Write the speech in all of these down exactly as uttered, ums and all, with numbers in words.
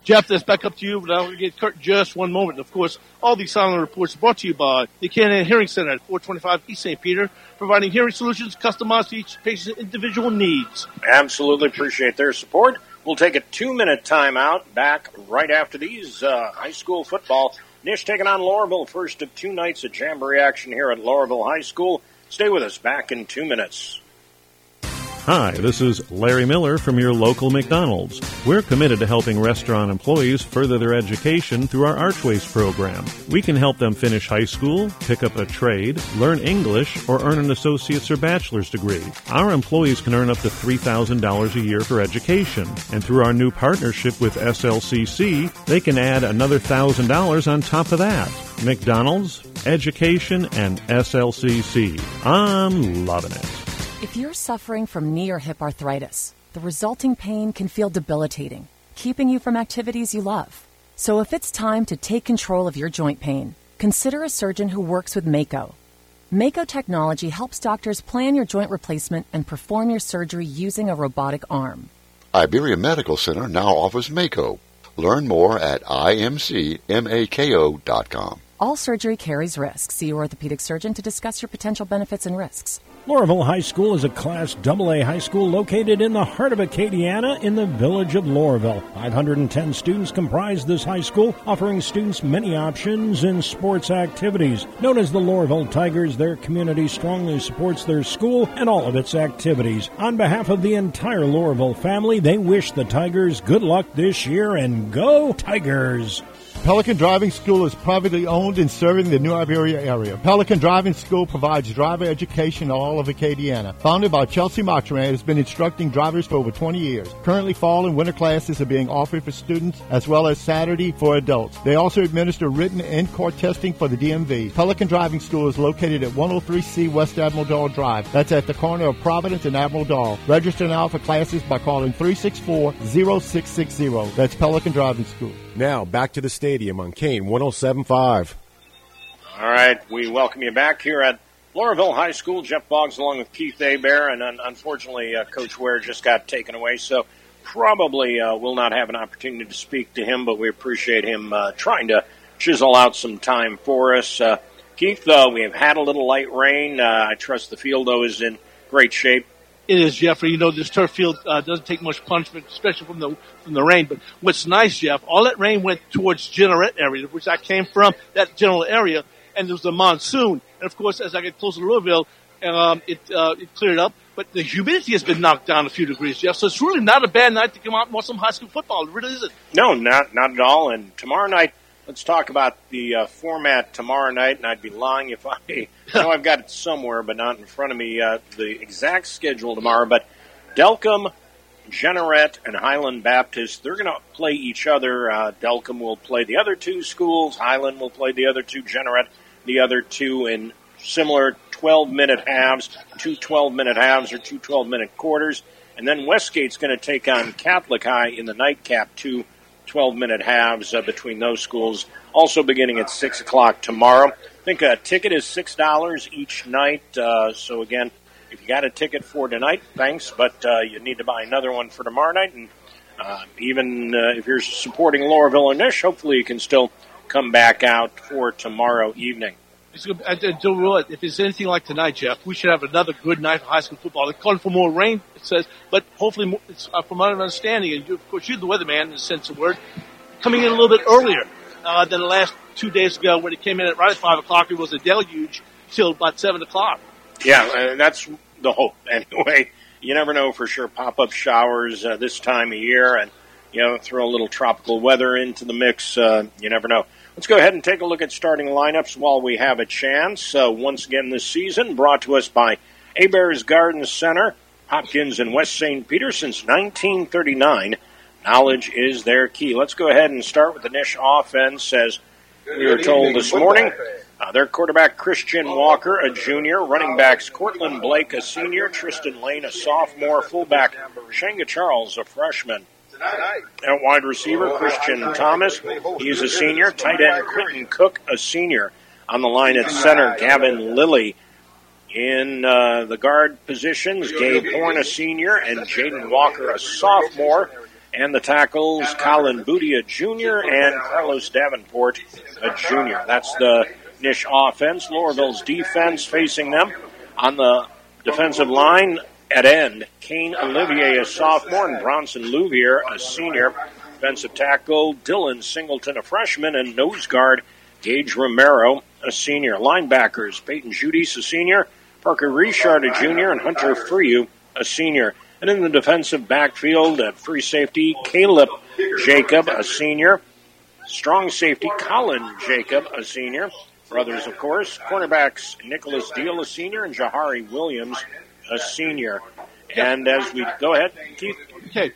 Jeff, that's back up to you. Now we'll get Kurt just one moment. Of course, all these silent reports are brought to you by the Canaan Hearing Center at four twenty-five East Saint Peter, providing hearing solutions customized to each patient's individual needs. Absolutely appreciate their support. We'll take a two-minute timeout back right after these uh, high school football. Nish taking on Laurelville, first of two nights of Jamboree action here at Laurelville High School. Stay with us, back in two minutes. Hi, this is Larry Miller from your local McDonald's. We're committed to helping restaurant employees further their education through our Archways program. We can help them finish high school, pick up a trade, learn English, or earn an associate's or bachelor's degree. Our employees can earn up to three thousand dollars a year for education. And through our new partnership with S L C C, they can add another one thousand dollars on top of that. McDonald's, education, and S L C C. I'm loving it. If you're suffering from knee or hip arthritis, the resulting pain can feel debilitating, keeping you from activities you love. So if it's time to take control of your joint pain, consider a surgeon who works with Mako. Mako technology helps doctors plan your joint replacement and perform your surgery using a robotic arm. Iberia Medical Center now offers Mako. Learn more at I M C mako dot com. All surgery carries risks. See your orthopedic surgeon to discuss your potential benefits and risks. Laurelville High School is a Class double A high school located in the heart of Acadiana in the village of Laurelville. five hundred ten students comprise this high school, offering students many options in sports activities. Known as the Laurelville Tigers, their community strongly supports their school and all of its activities. On behalf of the entire Laurelville family, they wish the Tigers good luck this year and go Tigers! Pelican Driving School is privately owned and serving the New Iberia area. Pelican Driving School provides driver education in all of Acadiana. Founded by Chelsea Mottram, it has been instructing drivers for over twenty years. Currently, fall and winter classes are being offered for students as well as Saturday for adults. They also administer written and court testing for the D M V. Pelican Driving School is located at one oh three C West Admiral Dahl Drive. That's at the corner of Providence and Admiral Dahl. Register now for classes by calling three six four, zero six six zero. That's Pelican Driving School. Now, back to the stadium on Kane one oh seven point five. All right, we welcome you back here at Laurelville High School. Jeff Boggs along with Keith Hebert, and un- unfortunately uh, Coach Ware just got taken away, so probably uh, will not have an opportunity to speak to him, but we appreciate him uh, trying to chisel out some time for us. Uh, Keith, uh, we have had a little light rain. Uh, I trust the field, though, is in great shape. It is, Jeffrey. You know, this turf field uh, doesn't take much punishment, especially from the from the rain. But what's nice, Jeff, all that rain went towards Generette area, which I came from, that general area, and there was a monsoon. And, of course, as I get closer to Louisville, um, it, uh, it cleared up. But the humidity has been knocked down a few degrees, Jeff. So it's really not a bad night to come out and watch some high school football. It really isn't. No, not not at all. And tomorrow night, let's talk about the uh, format tomorrow night, and I'd be lying if I know I've got it somewhere, but not in front of me, uh, the exact schedule tomorrow. But Delcom, Generette, and Highland Baptist, they're going to play each other. Uh, Delcom will play the other two schools. Highland will play the other two. Generette, the other two in similar twelve-minute halves, two twelve-minute halves or two twelve-minute quarters. And then Westgate's going to take on Catholic High in the nightcap, two twelve-minute halves uh, between those schools, also beginning at six o'clock tomorrow. I think a ticket is six dollars each night. Uh, so, again, if you got a ticket for tonight, thanks, but uh, you need to buy another one for tomorrow night. And uh, even uh, if you're supporting Laurelville and Nish, hopefully you can still come back out for tomorrow evening. It's good. I don't realize if it's anything like tonight, Jeff, we should have another good night for high school football. They're calling for more rain, it says, but hopefully, more, it's, uh, from my understanding, and you, of course, you're the weatherman in the sense of the word, coming in a little bit earlier uh, than the last two days ago when it came in at right at five o'clock. It was a deluge till about seven o'clock. Yeah, uh, that's the hope. Anyway, you never know for sure. Pop-up showers uh, this time of year, and you know, throw a little tropical weather into the mix. Uh, you never know. Let's go ahead and take a look at starting lineups while we have a chance. Uh, once again this season, brought to us by Hebert's Garden Center, Hopkins and West Saint Peter since nineteen thirty-nine. Knowledge is their key. Let's go ahead and start with the Nish offense, as we were told this morning. Uh, their quarterback, Christian Walker, a junior. Running backs, Cortland Blake, a senior. Tristan Lane, a sophomore. Fullback, Shanga Charles, a freshman. At wide receiver, Christian Thomas, he's a senior. Tight end, Quentin Cook, a senior. On the line at center, Gavin Lilly. In uh, the guard positions, Gabe Horn, a senior, and Jaden Walker, a sophomore. And the tackles, Colin Booty, a junior, and Carlos Davenport, a junior. That's the Nish offense. Loreauville's defense facing them on the defensive line at end. Kane Olivier, a sophomore, and Bronson Louvier, a senior. Defensive tackle, Dylan Singleton, a freshman, and nose guard, Gage Romero, a senior. Linebackers, Peyton Judice, a senior, Parker Richard, a junior, and Hunter Freyu, a senior. And in the defensive backfield at free safety, Caleb Jacob, a senior. Strong safety, Colin Jacob, a senior. Brothers, of course. Cornerbacks, Nicholas Deal, a senior, and Jahari Williams, a senior. And as we go ahead, Keith. Okay.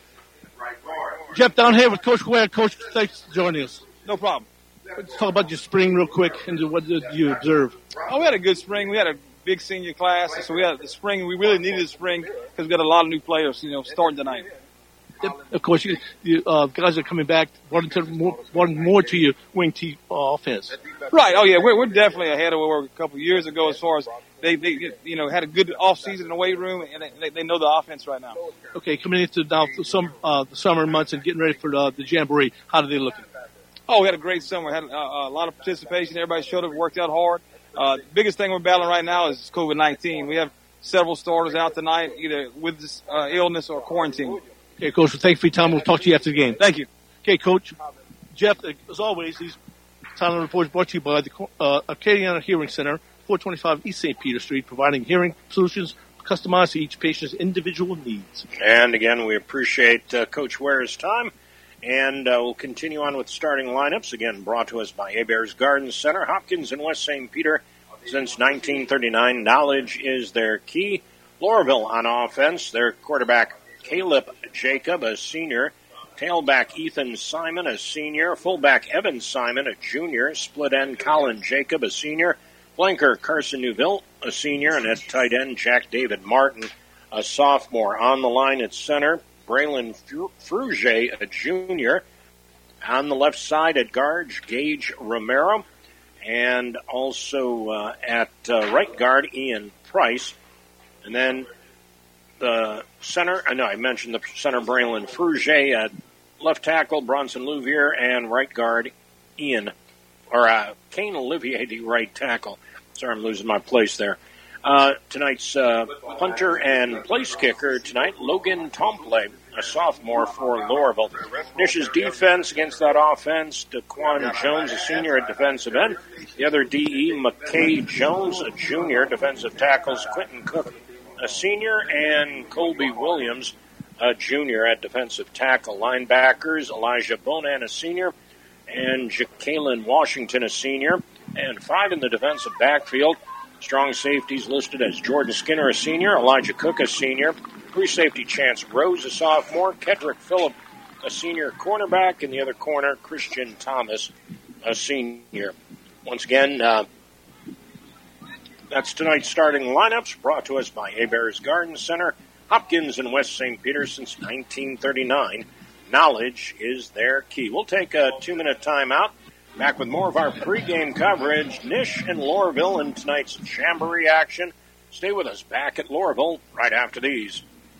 Jeff, down here with Coach Ware. Coach, thanks for joining us. No problem. Let's talk about your spring real quick and what did you observe? Oh, we had a good spring. We had a big senior class, so we had the spring. We really needed the spring because we got a lot of new players, you know, starting tonight. Of course, you, you uh, guys are coming back, wanting to more, wanting more to your wing T uh, offense. Right. Oh yeah, we're we're definitely ahead of where we were a couple of years ago as far as they they you know had a good off season in the weight room and they, they know the offense right now. Okay, coming into now the some uh, the summer months and getting ready for the, the jamboree, how do they look? Oh, we had a great summer. Had uh, a lot of participation. Everybody showed up, worked out hard. Uh, the biggest thing we're battling right now is COVID nineteen. We have several starters out tonight, either with this, uh, illness or quarantine. Okay, Coach, well, thank you for your time. We'll talk to you after the game. Thank you. Okay, Coach. Jeff, as always, these Talent Reports brought to you by the uh, Acadiana Hearing Center, four twenty-five East Saint Peter Street, providing hearing solutions customized to each patient's individual needs. And again, we appreciate uh, Coach Ware's time. And uh, we'll continue on with starting lineups, again brought to us by Hebert's Garden Center. Hopkins and West Saint Peter since nineteen thirty-nine. Knowledge is their key. Loreauville on offense, their quarterback Caleb Jacob, a senior. Tailback Ethan Simon, a senior. Fullback Evan Simon, a junior. Split end Colin Jacob, a senior. Flanker Carson Neuville, a senior. And at tight end, Jack David Martin, a sophomore. On the line at center, Braylon Fruge, a junior. On the left side at guard, Gage Romero. And also uh, at uh, right guard, Ian Price. And then the center, I know I mentioned the center, Braylon Fruge. At left tackle, Bronson Louvier. And right guard, Ian, or uh, Kane Olivier, the right tackle. Sorry, I'm losing my place there. Uh, tonight's uh, punter and place kicker tonight, Logan Tomple, a sophomore for Loreauville. Nish's defense against that offense, Daquan Jones, a senior at defensive end. The other D E, McKay Jones, a junior. Defensive tackles, Quentin Cook, a senior, and Colby Williams, a junior at defensive tackle. Linebackers, Elijah Bonan, a senior, and Jacqueline Washington, a senior. And five in the defensive backfield. Strong safeties listed as Jordan Skinner, a senior, Elijah Cook, a senior, free safety Chance Rose, a sophomore, Kedrick Phillip, a senior cornerback, and the other corner, Christian Thomas, a senior. Once again, uh, that's tonight's starting lineups, brought to us by Hebert's Garden Center, Hopkins and West Saint Peter since nineteen thirty-nine. Knowledge is their key. We'll take a two-minute timeout. Back with more of our pregame coverage, Nish and Loreauville in tonight's Jamboree action. Stay with us back at Loreauville right after these.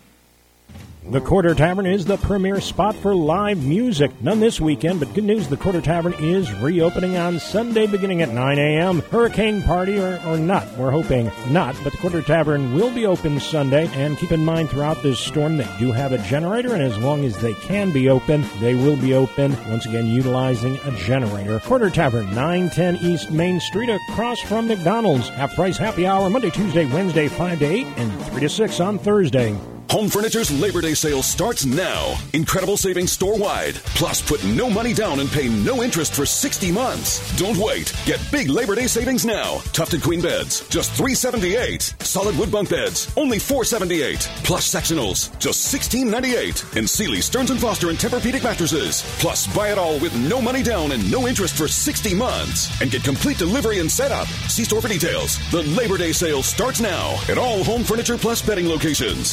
The Quarter Tavern is the premier spot for live music. None this weekend, but good news, the Quarter Tavern is reopening on Sunday beginning at nine a.m. Hurricane party or, or not. We're hoping not, but the Quarter Tavern will be open Sunday. And keep in mind, throughout this storm, they do have a generator, and as long as they can be open, they will be open, once again, utilizing a generator. Quarter Tavern, nine ten East Main Street, across from McDonald's. Half-price happy hour Monday, Tuesday, Wednesday, five to eight, and three to six on Thursday. Home Furniture's Labor Day sale starts now. Incredible savings store-wide. Plus, put no money down and pay no interest for sixty months. Don't wait. Get big Labor Day savings now. Tufted queen beds, just three hundred seventy-eight dollars. Solid wood bunk beds, only four hundred seventy-eight dollars. Plush sectionals, just sixteen ninety-eight dollars. And Sealy, Stearns and Foster, and Tempur-Pedic mattresses. Plus, buy it all with no money down and no interest for sixty months. And get complete delivery and setup. See store for details. The Labor Day sale starts now at all Home Furniture Plus bedding locations.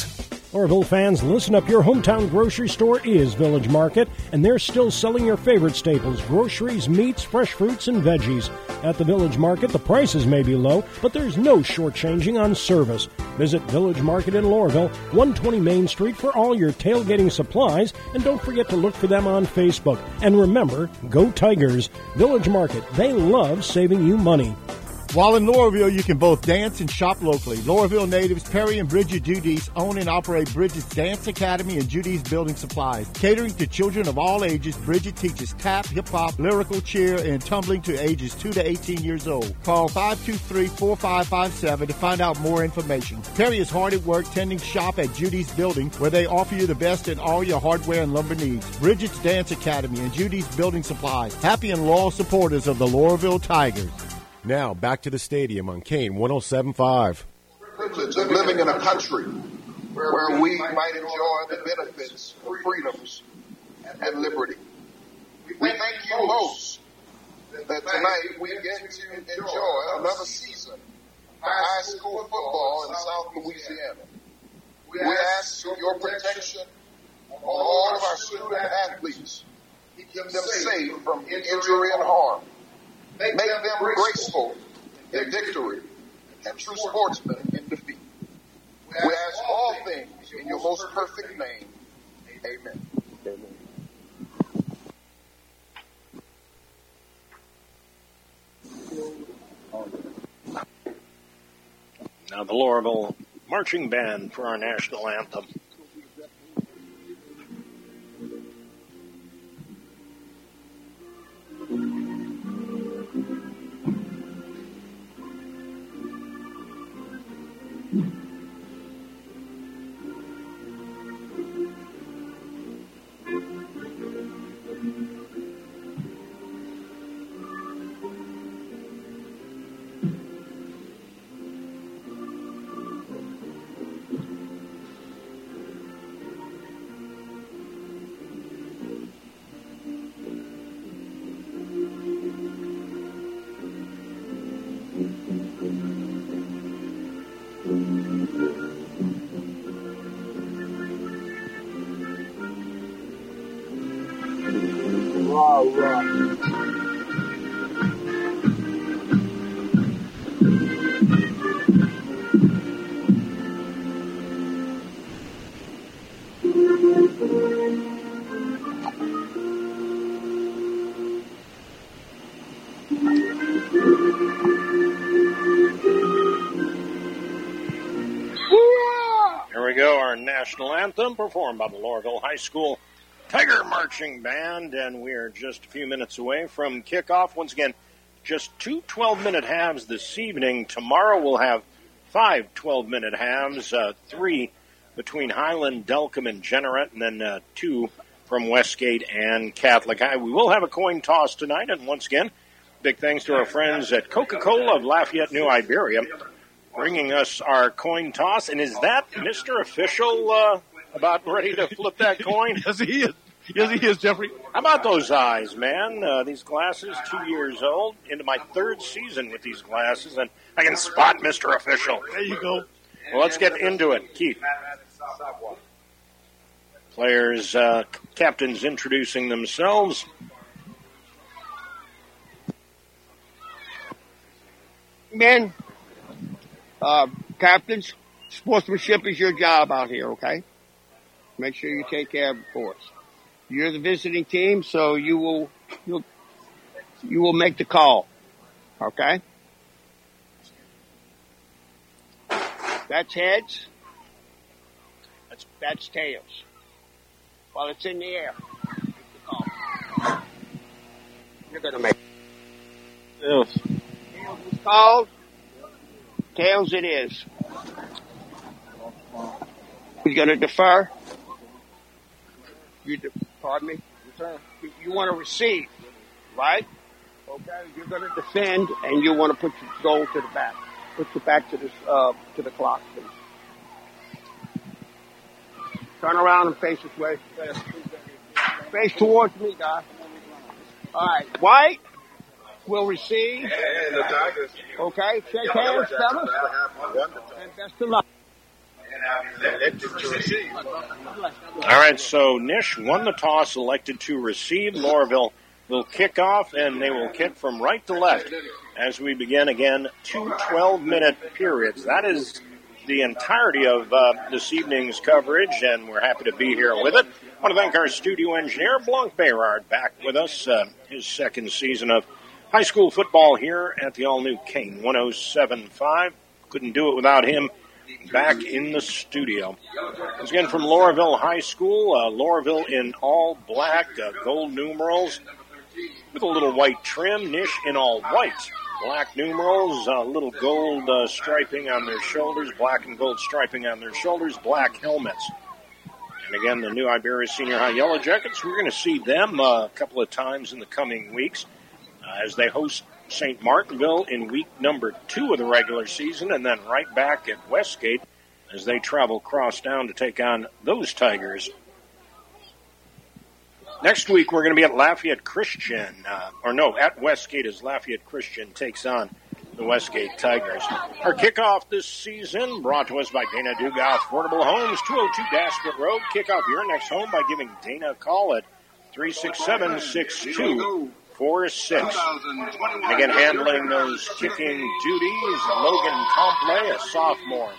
Loreauville fans, listen up. Your hometown grocery store is Village Market, and they're still selling your favorite staples, groceries, meats, fresh fruits, and veggies. At the Village Market, the prices may be low, but there's no shortchanging on service. Visit Village Market in Loreauville, one twenty Main Street, for all your tailgating supplies, and don't forget to look for them on Facebook. And remember, go Tigers! Village Market, they love saving you money. While in Loreauville, you can both dance and shop locally. Loreauville natives Perry and Bridget Judy's own and operate Bridget's Dance Academy and Judy's Building Supplies. Catering to children of all ages, Bridget teaches tap, hip-hop, lyrical cheer, and tumbling to ages two to eighteen years old. Call five two three, four five five seven to find out more information. Perry is hard at work tending shop at Judy's Building, where they offer you the best in all your hardware and lumber needs. Bridget's Dance Academy and Judy's Building Supplies. Happy and loyal supporters of the Loreauville Tigers. Now, back to the stadium on Kane one oh seven point five. Privilege of living in a country where we might enjoy the benefits of freedoms and liberty. We thank you most that tonight we get to enjoy another season of high school football in South Louisiana. We ask for your protection on all of our student athletes. Keep them safe from injury and harm. Make them graceful in victory and true sportsmen in defeat. We ask all things in your most perfect name. Amen. Now the Loreauville Marching Band for our national anthem. National anthem performed by the Loreauville High School Tiger Marching Band, and we are just a few minutes away from kickoff. Once again, just two twelve-minute halves this evening. Tomorrow we'll have five twelve-minute halves, uh, three between Highland, Delcom, and Jeanerette, and then uh, two from Westgate and Catholic High. We will have a coin toss tonight, and once again, big thanks to our friends at Coca-Cola of Lafayette, New Iberia, bringing us our coin toss. And is that Mister Official uh, about ready to flip that coin? Yes, he is. Yes, he is, Jeffrey. How about those eyes, man? Uh, these glasses, two years old, into my third season with these glasses, and I can spot Mister Official. There you go. Well, let's get into it. Keith. Players, uh, captains introducing themselves. Men, uh, captains, sportsmanship is your job out here, okay? Make sure you take care of it for us. You're the visiting team, so you will, you'll, you will make the call, okay? That's heads. That's, that's tails. While it's in the air, make the call. You're gonna make it. Tails. Tails is called. Tails it is. Who's gonna defer? You, de- pardon me? Return. You, you want to receive, right? Okay. You're going to defend, and you want to put your goal to the back. Put your back to the uh, to the clock, please. Turn around and face this way. Face towards me, guys. All right. White will receive. Okay. Shake hands, fellas. And best of luck. All right, so Nish won the toss, elected to receive. Lorville will kick off, and they will kick from right to left as we begin again two twelve-minute periods. That is the entirety of uh, this evening's coverage, and we're happy to be here with it. I want to thank our studio engineer, Blanc Bayrard, back with us, uh, his second season of high school football here at the all-new Kane one oh seven point five. Couldn't do it without him back in the studio. Once again from Lorville High School, uh, Lorville in all black, uh, gold numerals with a little white trim. Nish in all white, black numerals, a uh, little gold uh, striping on their shoulders, black and gold striping on their shoulders, black helmets. And again, the new Iberia Senior High Yellow Jackets, we're going to see them uh, a couple of times in the coming weeks uh, as they host Saint Martinville in week number two of the regular season, and then right back at Westgate as they travel across down to take on those Tigers. Next week, we're going to be at Lafayette Christian, uh, or no, at Westgate as Lafayette Christian takes on the Westgate Tigers. Our kickoff this season brought to us by Dana Dugas Affordable Homes, two oh two Daspit Road. Kick off your next home by giving Dana a call at three six seven, six two four six. Again, handling those kicking duties, Logan Comple, a sophomore.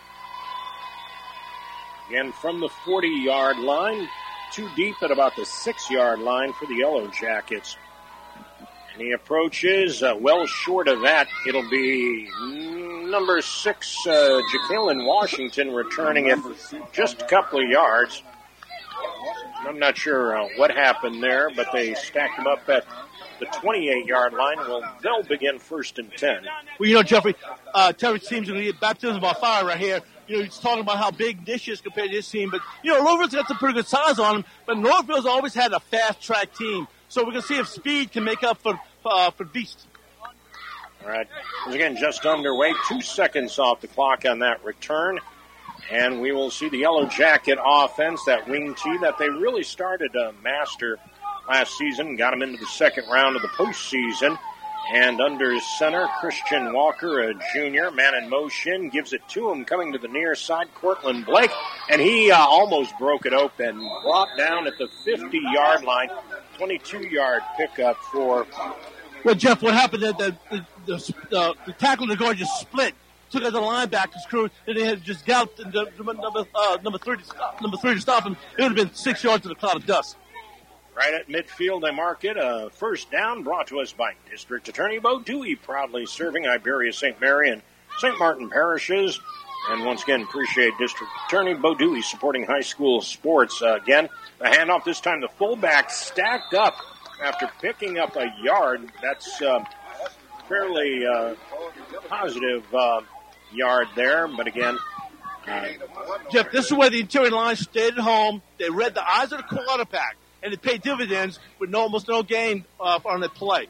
Again, from the forty-yard line, too deep at about the six-yard line for the Yellow Jackets. And he approaches uh, well short of that. It'll be number six, uh, Jacqueline Washington, returning it just a couple of yards. I'm not sure uh, what happened there, but they stacked them up at the twenty-eight-yard line. Well, they'll begin first and ten. Well, you know, Jeffrey, uh, Terry seems to get baptism of fire right here. You know, he's talking about how big Nish is compared to his team. But, you know, Lorville's got some pretty good size on him. But Northville's always had a fast-track team. So we're going to see if speed can make up for uh, for Beast. All right. Once again, just underway. Two seconds off the clock on that return. And we will see the Yellow Jacket offense, that wing tee that they really started to master last season. Got them into the second round of the postseason. And under center, Christian Walker, a junior, man in motion, gives it to him, coming to the near side, Cortland Blake, and he uh, almost broke it open, brought down at the fifty-yard line, twenty-two-yard pickup for... Well, Jeff, what happened, the, the, the, the, the tackle and the guard just split, took out the linebacker's crew, and they had just galloped the, the, number, uh, number, three to stop, number three to stop him. It would have been six yards in a cloud of dust. Right at midfield, they mark it. A first down brought to us by District Attorney Bo Dewey, proudly serving Iberia, Saint Mary, and Saint Martin parishes. And once again, appreciate District Attorney Bo Dewey supporting high school sports. Uh, again, the handoff this time, the fullback stacked up after picking up a yard. That's uh, fairly uh, positive uh, yard there, but again... Uh, Jeff, this is where the interior line stayed at home. They read the eyes of the quarterback. And it paid dividends with no, almost no gain uh, on the play.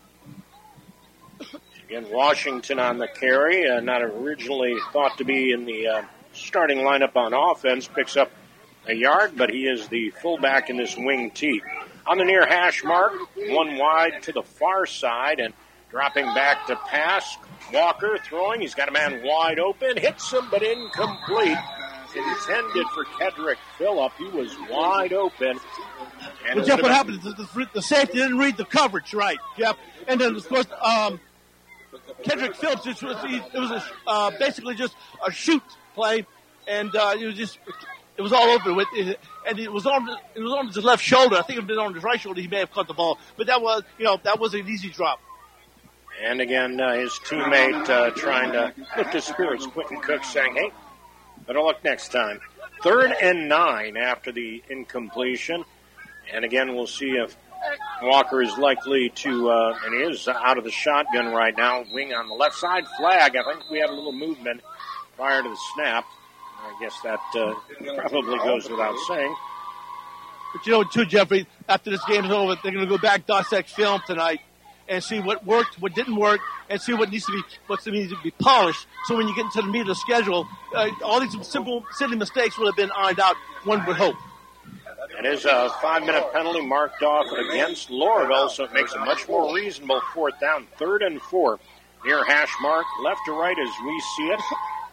Again, Washington on the carry, uh, not originally thought to be in the uh, starting lineup on offense, picks up a yard, but he is the fullback in this wing tee. On the near hash mark, one wide to the far side, and dropping back to pass. Walker throwing, he's got a man wide open, hits him, but incomplete. Intended for Kedrick Phillip. He was wide open. And well, Jeff, what happened? The, the, the safety didn't read the coverage right, Jeff. And then, of course, um, Kedrick Phillips, it was, it was a, uh, basically just a shoot play, and uh, it was just it was all over with. It, and it was on it was on his left shoulder. I think if it had been on his right shoulder, he may have caught the ball. But that was, you know, that was an easy drop. And again, uh, his teammate uh, trying to lift his spirits, Quentin Cook, saying, "Hey, better luck next time." Third and nine after the incompletion. And again, we'll see if Walker is likely to, uh, and he is out of the shotgun right now. Wing on the left side, flag. I think we had a little movement prior to the snap. I guess that uh, probably goes without saying. But you know, too, Jeffrey, after this game is over, they're going to go back, dissect film tonight, and see what worked, what didn't work, and see what needs to be, what needs to be polished. So when you get into the meat of the schedule, uh, all these simple, silly mistakes would have been ironed out, one would hope. It is a five-minute penalty marked off against Lorville, so it makes a much more reasonable fourth down. Third and four. Near hash mark, left to right as we see it.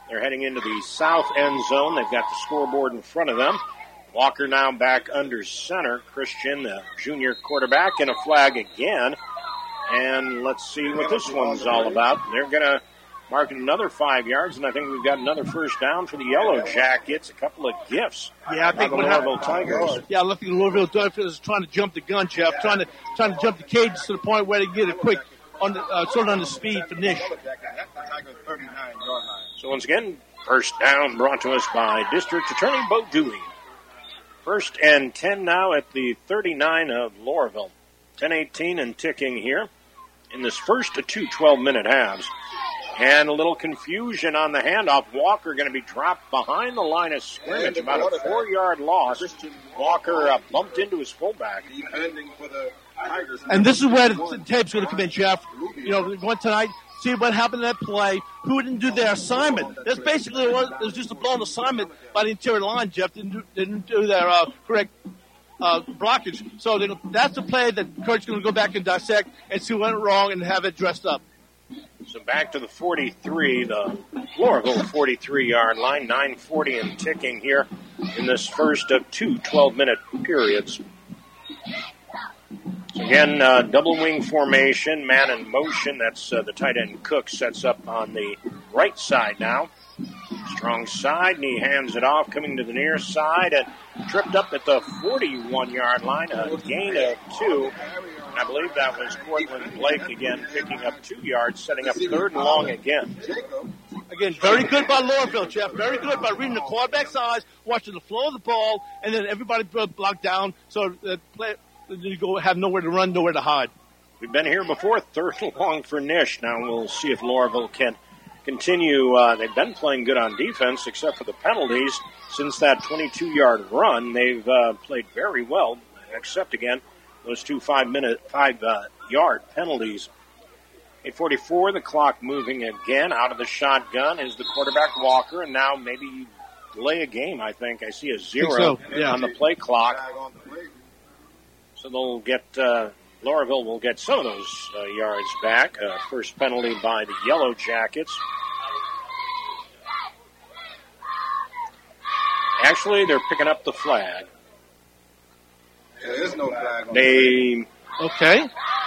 They're heading into the south end zone. They've got the scoreboard in front of them. Walker now back under center. Christian, the junior quarterback, and a flag again. And let's see what this one's all about. They're going to mark another five yards, and I think we've got another first down for the Yellow Jackets. A couple of gifts. Yeah, I think the what Louisville happened, Tigers. Yeah, I think the Louisville Tigers is trying to jump the gun, Jeff, trying to trying to jump the cages to the point where they get it quick, on the, uh, sort of on the speed for Nish. So once again, first down brought to us by District Attorney Bo Dewey. First and ten now at the thirty-nine of Loreauville. ten eighteen and ticking here in this first of two twelve-minute halves. And a little confusion on the handoff. Walker going to be dropped behind the line of scrimmage. About a four-yard loss. Walker uh, bumped into his fullback. And this is where the tape's going to come in, Jeff. You know, going tonight, see what happened in that play. Who didn't do their assignment? That's basically it was, it was just a blown assignment by the interior line, Jeff. Didn't do, didn't do their uh, correct uh, blockage. So they, that's the play that Coach is going to go back and dissect and see what went wrong and have it dressed up. So back to the forty-three, the Loreauville forty-three-yard line, nine forty and ticking here in this first of two twelve-minute periods. So again, uh, double wing formation, man in motion. That's uh, the tight end Cook sets up on the right side now. Strong side, and he hands it off, coming to the near side, and tripped up at the forty-one-yard line, a gain of two. I believe that was Cortland Blake again picking up two yards, setting up third and long again. Again, very good by Loreauville, Jeff. Very good by reading the quarterback's eyes, watching the flow of the ball, and then everybody blocked down so that play, you go have nowhere to run, nowhere to hide. We've been here before, third and long for Nish. Now we'll see if Loreauville can continue. Uh, they've been playing good on defense, except for the penalties. Since that twenty-two-yard run, they've uh, played very well, except again, those two five-minute, five-yard uh, penalties. eight forty-four, the clock moving again. Out of the shotgun is the quarterback Walker, and now maybe delay a game, I think. I see a zero so, yeah. on the play clock. So they'll get, uh, Loreauville will get some of those uh, yards back. Uh, first penalty by the Yellow Jackets. Actually, they're picking up the flag. There is no flag on They okay.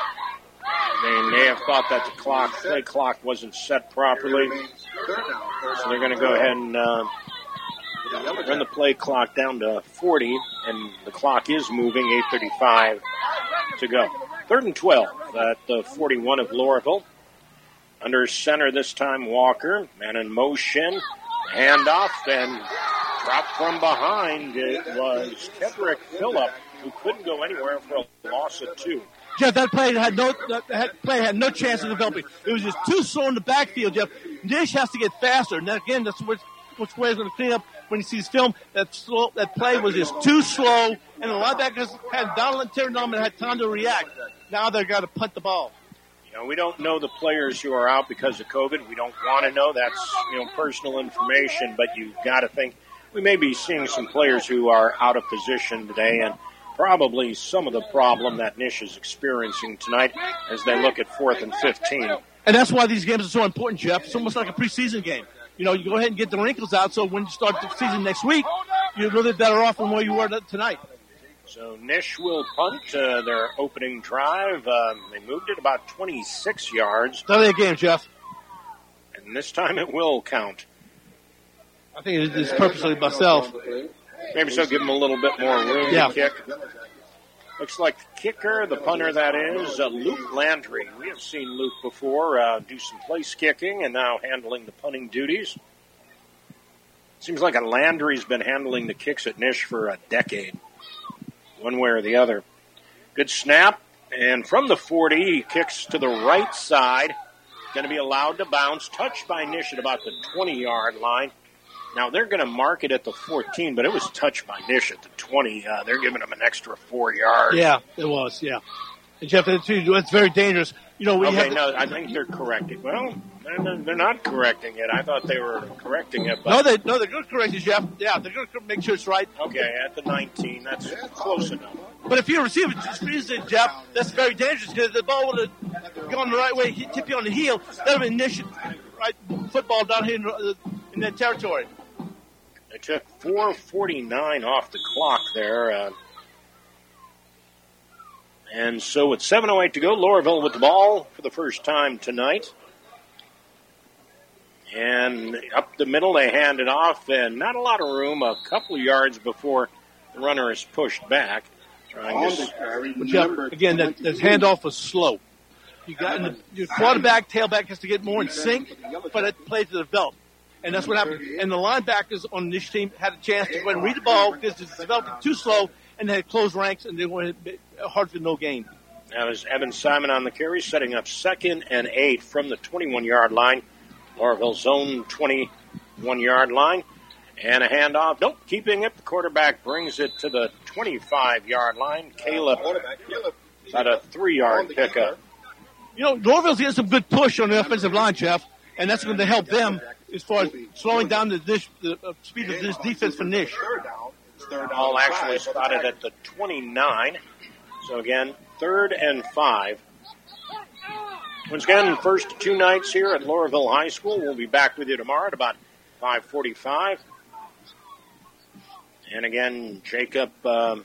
They may have thought that the clock, play clock, wasn't set properly, so they're going to go ahead and uh, run the play clock down to forty, and the clock is moving. eight thirty-five to go. Third and twelve at the forty-one of Loreauville. Under center this time, Walker, man in motion, handoff, and dropped from behind. It was Kedrick Phillip, who couldn't go anywhere for a loss of two. Jeff, that play had no that play had no chance of developing. It was just too slow in the backfield, Jeff. Nish has to get faster. And again, that's what which way is going to clean up when he sees film. That slow, that play was just too slow, and the linebackers had Donald and Terry Norman had time to react. Now they've got to punt the ball. You know, we don't know the players who are out because of COVID. We don't want to know. That's, you know, personal information, but you've got to think we may be seeing some players who are out of position today, and probably some of the problem that Nish is experiencing tonight as they look at fourth and fifteen. And that's why these games are so important, Jeff. It's almost like a preseason game. You know, you go ahead and get the wrinkles out so when you start the season next week, you're a little bit better off than where you were tonight. So Nish will punt uh, their opening drive. Um, they moved it about twenty-six yards. Play the game, Jeff. And this time it will count. I think it is purposely myself. Maybe so, give them a little bit more room yeah. to kick. Looks like the kicker, the punter that is, uh, Luke Landry. We have seen Luke before uh, do some place kicking and now handling the punting duties. Seems like a Landry's been handling the kicks at Nish for a decade, one way or the other. Good snap, and from the forty, he kicks to the right side. Going to be allowed to bounce, touched by Nish at about the twenty-yard line. Now, they're going to mark it at the fourteen, but it was touched by Nish at the twenty. Uh, they're giving him an extra four yards. Yeah, it was, yeah. And Jeff, that's very dangerous. You know, we okay, have no, I think they're correcting. Well, they're, they're not correcting it. I thought they were correcting it. But no, they, no, they're going to correct it, Jeff. Yeah, they're going to make sure it's right. Okay, at the nineteen, that's close enough. But if you receive it, just freeze it, Jeff, that's very dangerous because the ball would have gone the right way, tip you on the heel. That would have been Nish, right, football down here in the in that territory. They took four forty-nine off the clock there. Uh, and so with seven oh eight to go, Loreauville with the ball for the first time tonight. And up the middle, they hand it off, and not a lot of room, a couple of yards before the runner is pushed back. Trying to, but yeah, again, that, that handoff was slow. You got in the, your quarterback, tailback has to get more in sync, but it played to the belt. And that's what happened. And the linebackers on this team had a chance to go and read the ball because it's developing too slow, and they had closed ranks, and they were hard for no gain. That was Evan Simon on the carry, setting up second and eight from the twenty-one-yard line. Loreauville's own twenty-one-yard line. And a handoff. Nope, keeping it. The quarterback brings it to the twenty-five-yard line. Caleb, about a three-yard pickup. You know, Loreauville's getting some good push on the offensive line, Jeff, and that's going to help them as far as slowing down the, dish, the uh, speed of this defense for Nish. Ball actually spotted at the twenty-nine. So, again, third and five. Once again, first two nights here at Loreauville High School. We'll be back with you tomorrow at about five forty-five. And again, Jacob um,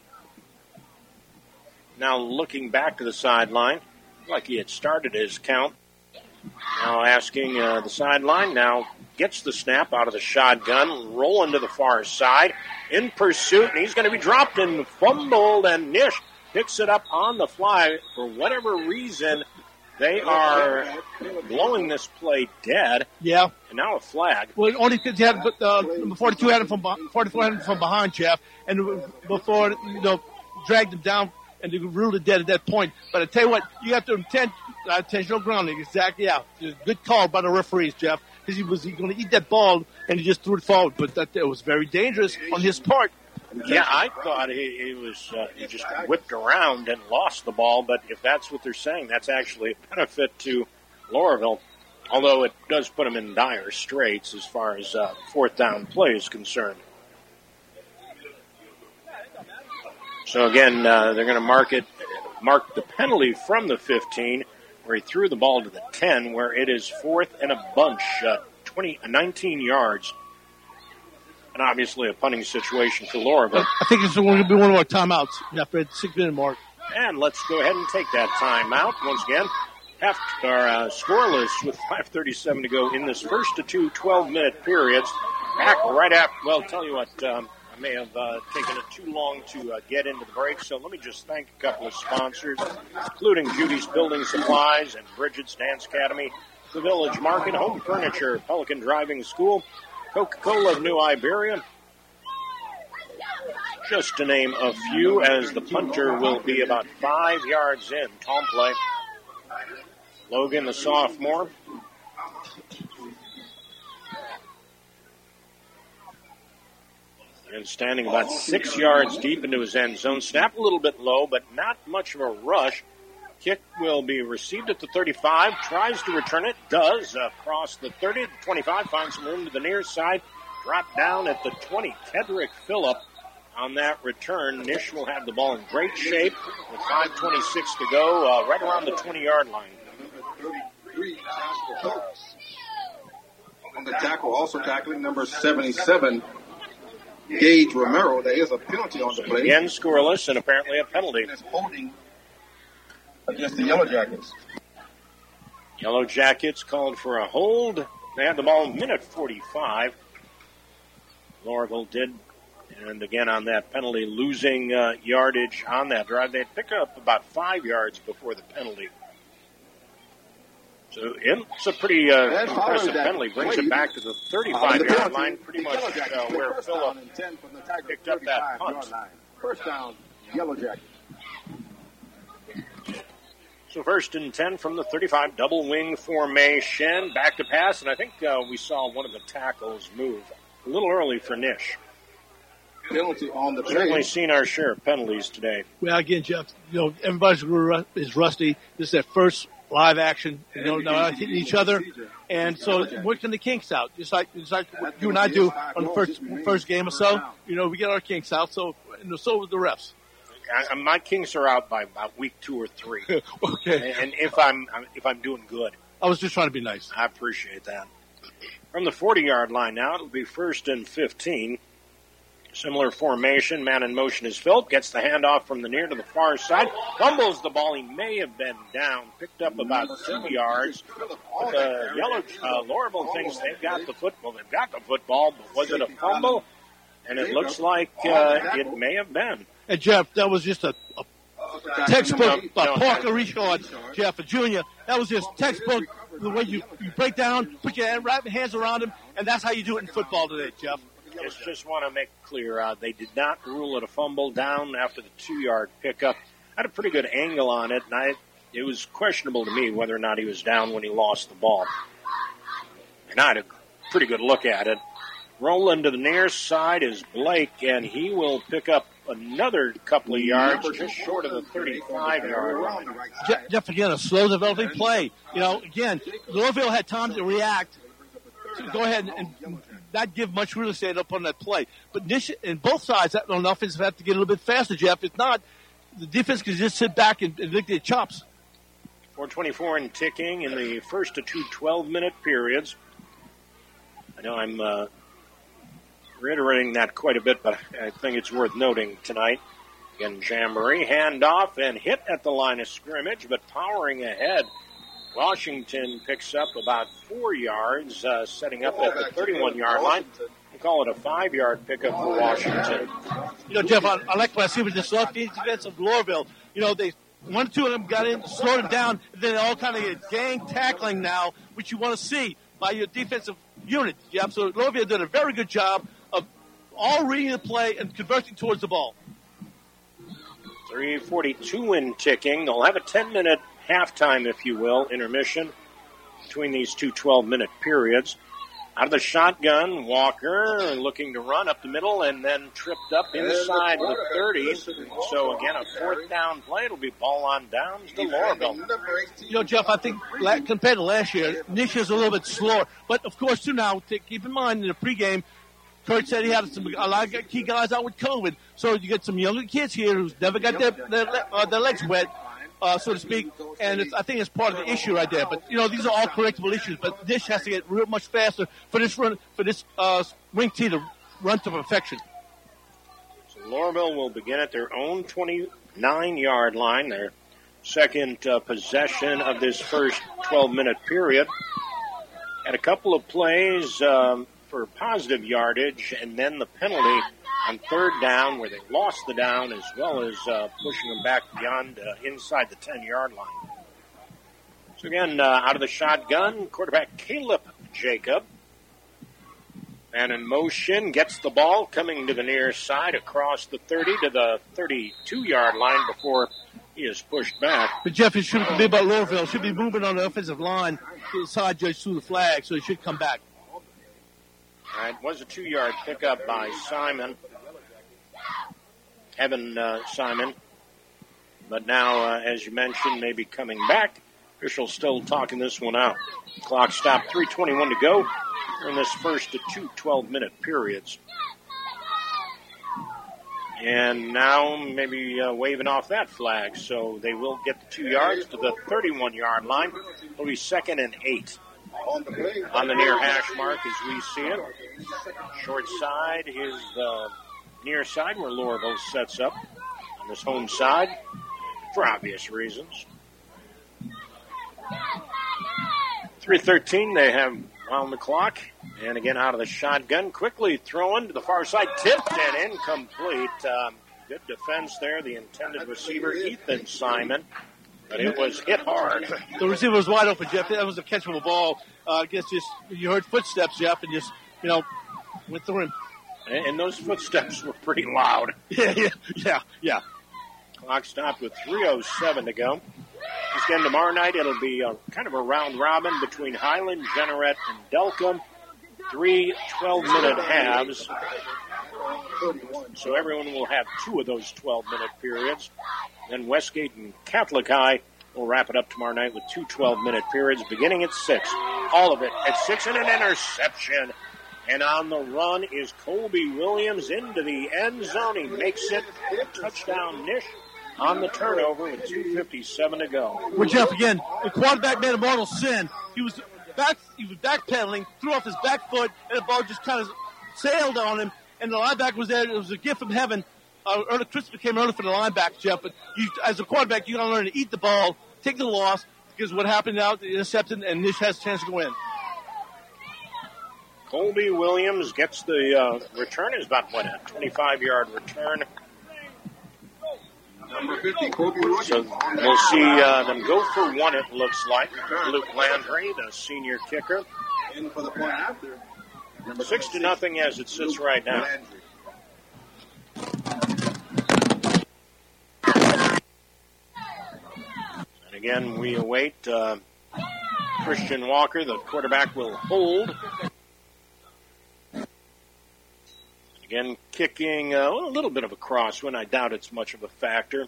now looking back to the sideline, like he had started his count. Now asking uh, the sideline, now gets the snap out of the shotgun, rolling to the far side, in pursuit, and he's going to be dropped and fumbled, and Nish picks it up on the fly. For whatever reason, they are blowing this play dead. Yeah. And now a flag. Well, only because you had uh, number forty-two had him from forty-four had him from behind, Jeff, and before you know dragged him down and they ruled it dead at that point. But I tell you what, you have to intent uh, intentional grounding. Exactly. Yeah, good call by the referees, Jeff, because he was he going to eat that ball and he just threw it forward. But that it was very dangerous on his part. Yeah, I thought he, he was uh, he just whipped around and lost the ball, but if that's what they're saying, that's actually a benefit to Loreauville, although it does put them in dire straits as far as uh, fourth down play is concerned. So again, uh, they're going to mark it, mark the penalty from the fifteen, where he threw the ball to the ten, where it is fourth and a bunch, uh, twenty, nineteen yards. And obviously a punting situation for Loreauville. I think it's going to be one of our timeouts after the six-minute mark. And let's go ahead and take that timeout once again. Half are uh, scoreless with five thirty-seven to go in this first of two twelve-minute periods. Back right after. Well, tell you what, um, I may have uh, taken it too long to uh, get into the break, so let me just thank a couple of sponsors, including Judy's Building Supplies and Bridget's Dance Academy, the Village Market, Home Furniture, Pelican Driving School, Coca-Cola of New Iberia, just to name a few, as the punter will be about five yards in. Tom play. Logan, the sophomore. And standing about six yards deep into his end zone. Snap a little bit low, but not much of a rush. Kick will be received at the thirty-five. Tries to return it. Does. Across the thirty to the twenty-five. Finds some room to the near side. Drop down at the twenty. Kedrick Phillip on that return. Nish will have the ball in great shape with five twenty-six to go. Uh, right around the twenty-yard line. On the tackle, also tackling number seventy-seven, Gage Romero. There is a penalty on the play. Again, scoreless and apparently a penalty. Holding against the Yellow Jackets. Yellow Jackets called for a hold. They had the ball in minute forty-five. Loreauville did. And again on that penalty, losing uh, yardage on that drive. They picked up about five yards before the penalty. So it's a pretty uh, impressive penalty. Brings it back to the thirty-five-yard line, pretty much uh, where Phillip picked up that punt. First down, Yellow Jackets. So first and ten from the thirty-five, double wing formation, back to pass, and I think uh, we saw one of the tackles move a little early for Nish. Penalty on the play. Certainly seen our share of penalties today. Well, again, Jeff, you know, everybody is rusty. This is their first live action, you know, not hitting each other, and so working the kinks out, just like just like what you and I do on the first first game or so. You know, we get our kinks out, so and so with the refs. I, my kinks are out by about week two or three. Okay. And if I'm if I'm doing good, I was just trying to be nice. I appreciate that. From the forty-yard line now, it'll be first and fifteen. Similar formation. Man in motion is Philp. Gets the handoff from the near to the far side. Fumbles the ball. He may have been down. Picked up about two yards. But the yellow uh, Lorville thinks they've got the football. They've got the football, but was it a fumble? And it looks like uh, it may have been. And, Jeff, that was just a, a textbook uh, Parker Richard, Jeff, a junior. That was just textbook, the way you, you break down, put your hand, wrap your hands around him, and that's how you do it in football today, Jeff. Just, just want to make clear, uh, they did not rule it a fumble down after the two-yard pickup. Had a pretty good angle on it, and I, it was questionable to me whether or not he was down when he lost the ball. And I had a pretty good look at it. Rolling to the near side is Blake, and he will pick up another couple of yards just short of the thirty-five-yard line. Jeff, Jeff, again, a slow developing play. You know, again, Louisville had time to react. To go ahead and, and not give much real estate up on that play. But Nish and both sides on the offense have to get a little bit faster, Jeff. If not, the defense can just sit back and, and lick their chops. four twenty-four and ticking in the first of two twelve-minute periods. I know I'm uh, reiterating that quite a bit, but I think it's worth noting tonight. Again, Jamboree, handoff and hit at the line of scrimmage, but powering ahead. Washington picks up about four yards, uh, setting up at the thirty-one-yard line. We call it a five-yard pickup for Washington. You know, Jeff, I, I like what I see with the soft defense of Louisville. You know, they one or two of them got in, slowed it down, and then they all kind of get gang tackling now, which you want to see by your defensive unit. Jeff, so Louisville did a very good job of all reading the play and converting towards the ball. three forty-two in ticking. They'll have a ten-minute halftime, if you will, intermission between these two twelve-minute periods. Out of the shotgun, Walker looking to run up the middle and then tripped up inside the thirty. So, again, a fourth down play. It'll be ball on downs to Lorville. You know, Jeff, I think compared to last year, Nish is a little bit slower. But, of course, too, now, keep in mind, in the pregame, Kurt said he had some, a lot of key guys out with COVID. So you get some younger kids here who's never got their, their, uh, their legs wet. Uh, so to speak, and it's, I think it's part of the issue right there. But you know, these are all correctable issues. But Nish has to get real much faster for this run, for this uh, wing tee to run to perfection. So Lorville will begin at their own twenty-nine-yard line, their second uh, possession of this first twelve-minute period. Had a couple of plays um, for positive yardage, and then the penalty on third down where they lost the down as well as uh, pushing them back beyond uh, inside the ten-yard line. So again, uh, out of the shotgun, quarterback Caleb Jacob. Man in motion, gets the ball coming to the near side across the thirty to the thirty-two-yard line before he is pushed back. But Jeff, it shouldn't be about Louisville. It should be moving on the offensive line to the side judge through the flag, so it should come back. All right, was a two-yard pickup by Simon. Evan uh, Simon. But now, uh, as you mentioned, maybe coming back. Officials still talking this one out. Clock stopped, three twenty-one to go in this first of two twelve-minute periods. And now maybe uh, waving off that flag. So they will get the two yards to the thirty-one-yard line. It'll be second and eight. On the near hash mark as we see it. Short side is the near side where Lorville sets up on this home side for obvious reasons. three thirteen they have on the clock. And again out of the shotgun, quickly throwing to the far side, tipped and incomplete. Um, good defense there, the intended receiver, Ethan Simon. But it was hit hard. The receiver was wide open, Jeff. That was a catchable ball. Uh, I guess just you heard footsteps, Jeff, and just, you know, went through him. And those footsteps were pretty loud. Yeah, yeah, yeah, yeah. Clock stopped with three oh seven to go. Again, tomorrow night it'll be a, kind of a round robin between Highland, Jeanerette, and Delcom. Three twelve-minute halves. So everyone will have two of those twelve-minute periods. Then Westgate and Catholic High will wrap it up tomorrow night with two twelve-minute periods beginning at six. All of it at six and an interception. And on the run is Colby Williams into the end zone. He makes it touchdown Nish on the turnover with two fifty-seven to go. Well, Jeff, again, the quarterback made a mortal sin. He was back, he he was backpedaling, threw off his back foot, and the ball just kind of sailed on him. And the linebacker was there. It was a gift from heaven. Uh, early, Christmas came early for the linebacker, Jeff. But you, as a quarterback, you got to learn to eat the ball, take the loss, because what happened now, the interception, and Nish has a chance to go in. Colby Williams gets the uh, return. Is about, what, a twenty-five-yard return. Number fifty, Colby Williams. So we'll see uh, them go for one, it looks like. Luke Landry, the senior kicker. In for the point after. Six to nothing as it sits right now. And again, we await uh, Christian Walker. The quarterback will hold. Again, kicking uh, a little bit of a crosswind. I doubt it's much of a factor.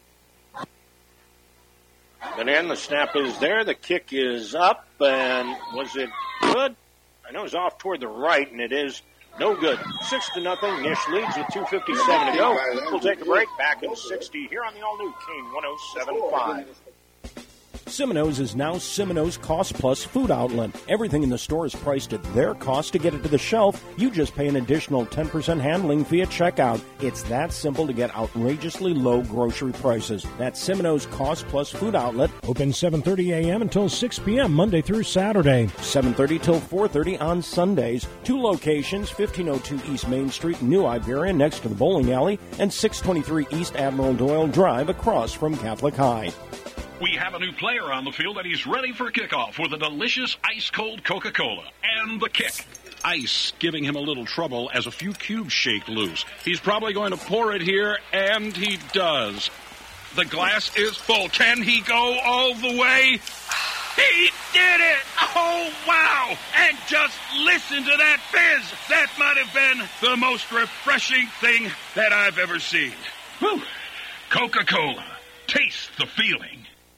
But then the snap is there. The kick is up. And was it good? I know it's off toward the right, and it is no good. Six to nothing. Nish leads with two fifty-seven to go. We'll take a break. Back in sixty here on the all-new Kane one oh seven point five. Semino's is now Semino's Cost Plus food outlet. Everything in the store is priced at their cost to get it to the shelf. You just pay an additional ten percent handling fee at checkout. It's that simple to get outrageously low grocery prices. That's Semino's Cost Plus food outlet. Open seven thirty a.m. until six p.m. Monday through Saturday. seven thirty till four thirty on Sundays. Two locations, fifteen oh two East Main Street, New Iberia, next to the bowling alley, and six twenty-three East Admiral Doyle Drive across from Catholic High. We have a new player on the field, and he's ready for kickoff with a delicious ice-cold Coca-Cola. And the kick. Ice giving him a little trouble as a few cubes shake loose. He's probably going to pour it here, and he does. The glass is full. Can he go all the way? He did it! Oh, wow! And just listen to that fizz. That might have been the most refreshing thing that I've ever seen. Whew. Coca-Cola. Taste the feeling.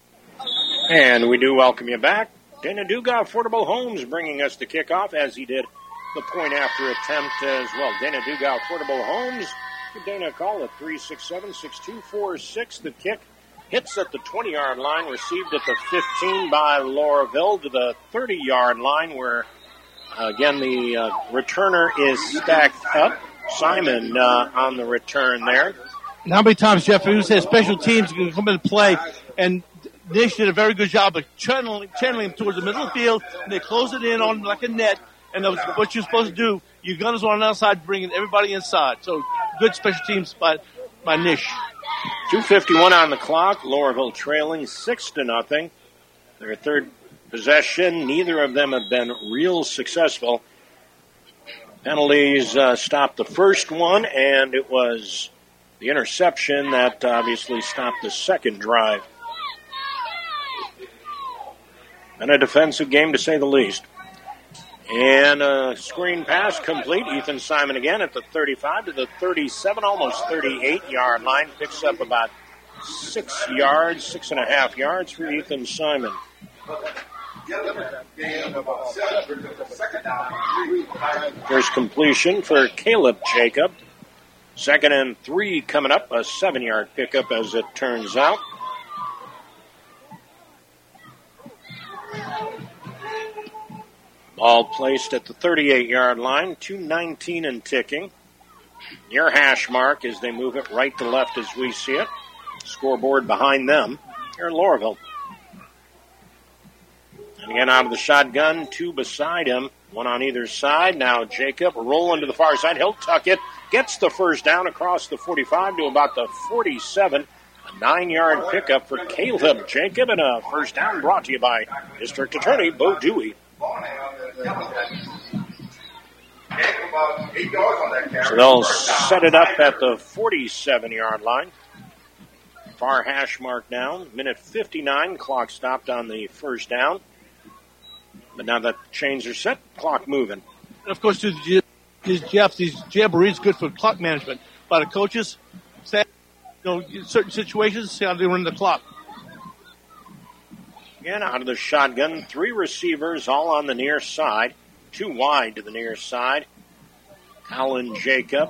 And we do welcome you back. Dana Duga, Affordable Homes, bringing us the kickoff, as he did the point after attempt as well. Dana Duga, Affordable Homes. Give Dana a call at three six seven, six two four six. The kick hits at the twenty-yard line, received at the fifteen by Lauraville to the thirty-yard line, where, uh, again, the uh, returner is stacked up. Simon uh, on the return there. And how many times, Jeff, you said special teams can come into play, and Nish did a very good job of channeling, channeling him towards the middle of the field, and they closed it in on like a net, and that was what you're supposed to do. Your gunners on the outside, bringing everybody inside. So good special teams by, by Nish. two fifty-one on the clock. Lauraville trailing six to nothing. Their third possession. Neither of them have been real successful. Penalties uh, stopped the first one, and it was the interception that obviously stopped the second drive. And a defensive game, to say the least. And a screen pass complete. Ethan Simon again at the thirty-five to the thirty-seven, almost thirty-eight-yard line. Picks up about six yards, six and a half yards for Ethan Simon. First completion for Caleb Jacob. Second and three coming up. A seven-yard pickup, as it turns out. Ball placed at the thirty-eight-yard line, two nineteen and ticking. Near hash mark as they move it right to left as we see it. Scoreboard behind them here in Lauraville. And again out of the shotgun, two beside him, one on either side. Now Jacob rolling to the far side. He'll tuck it, gets the first down across the forty-five to about the forty-seven. A nine-yard pickup for Caleb Jacob, and a first down brought to you by District Attorney Bo Dewey. So they'll set it up at the forty-seven-yard line. Far hash mark now. Minute fifty-nine. Clock stopped on the first down. But now that the chains are set, clock moving. And of course, these, these Jeff, these jamborees good for clock management. By the coaches, say, you know, in certain situations, see how they run the clock. Again, out of the shotgun, three receivers all on the near side. Two wide to the near side. Colin Jacob.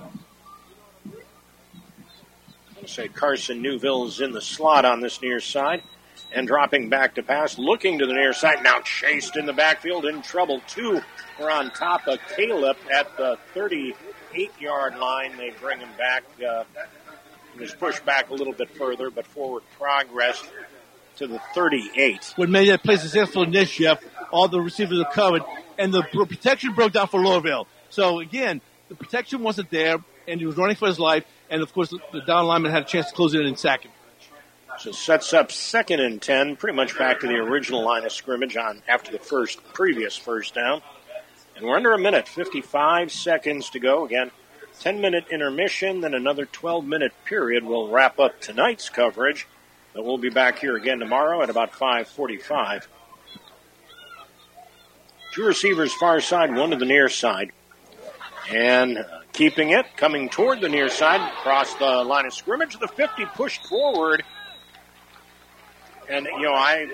I'm going to say Carson Newville is in the slot on this near side. and dropping back to pass, looking to the near side, now chased in the backfield, in trouble. Two are on top of Caleb at the thirty-eight-yard line. They bring him back. Uh, he was pushed back a little bit further, but forward progress to the thirty-eight. What made that play successful in this, Jeff, all the receivers are covered, and the protection broke down for Loreauville. So, again, the protection wasn't there, and he was running for his life, and, of course, the down lineman had a chance to close it in and sack him. So sets up second and ten, pretty much back to the original line of scrimmage on after the first previous first down. And we're under a minute, fifty-five seconds to go. Again, ten-minute intermission, then another twelve-minute period will wrap up tonight's coverage. But we'll be back here again tomorrow at about five forty-five. Two receivers far side, one to the near side. And uh, keeping it, coming toward the near side, across the line of scrimmage, the fifty pushed forward. And, you know, I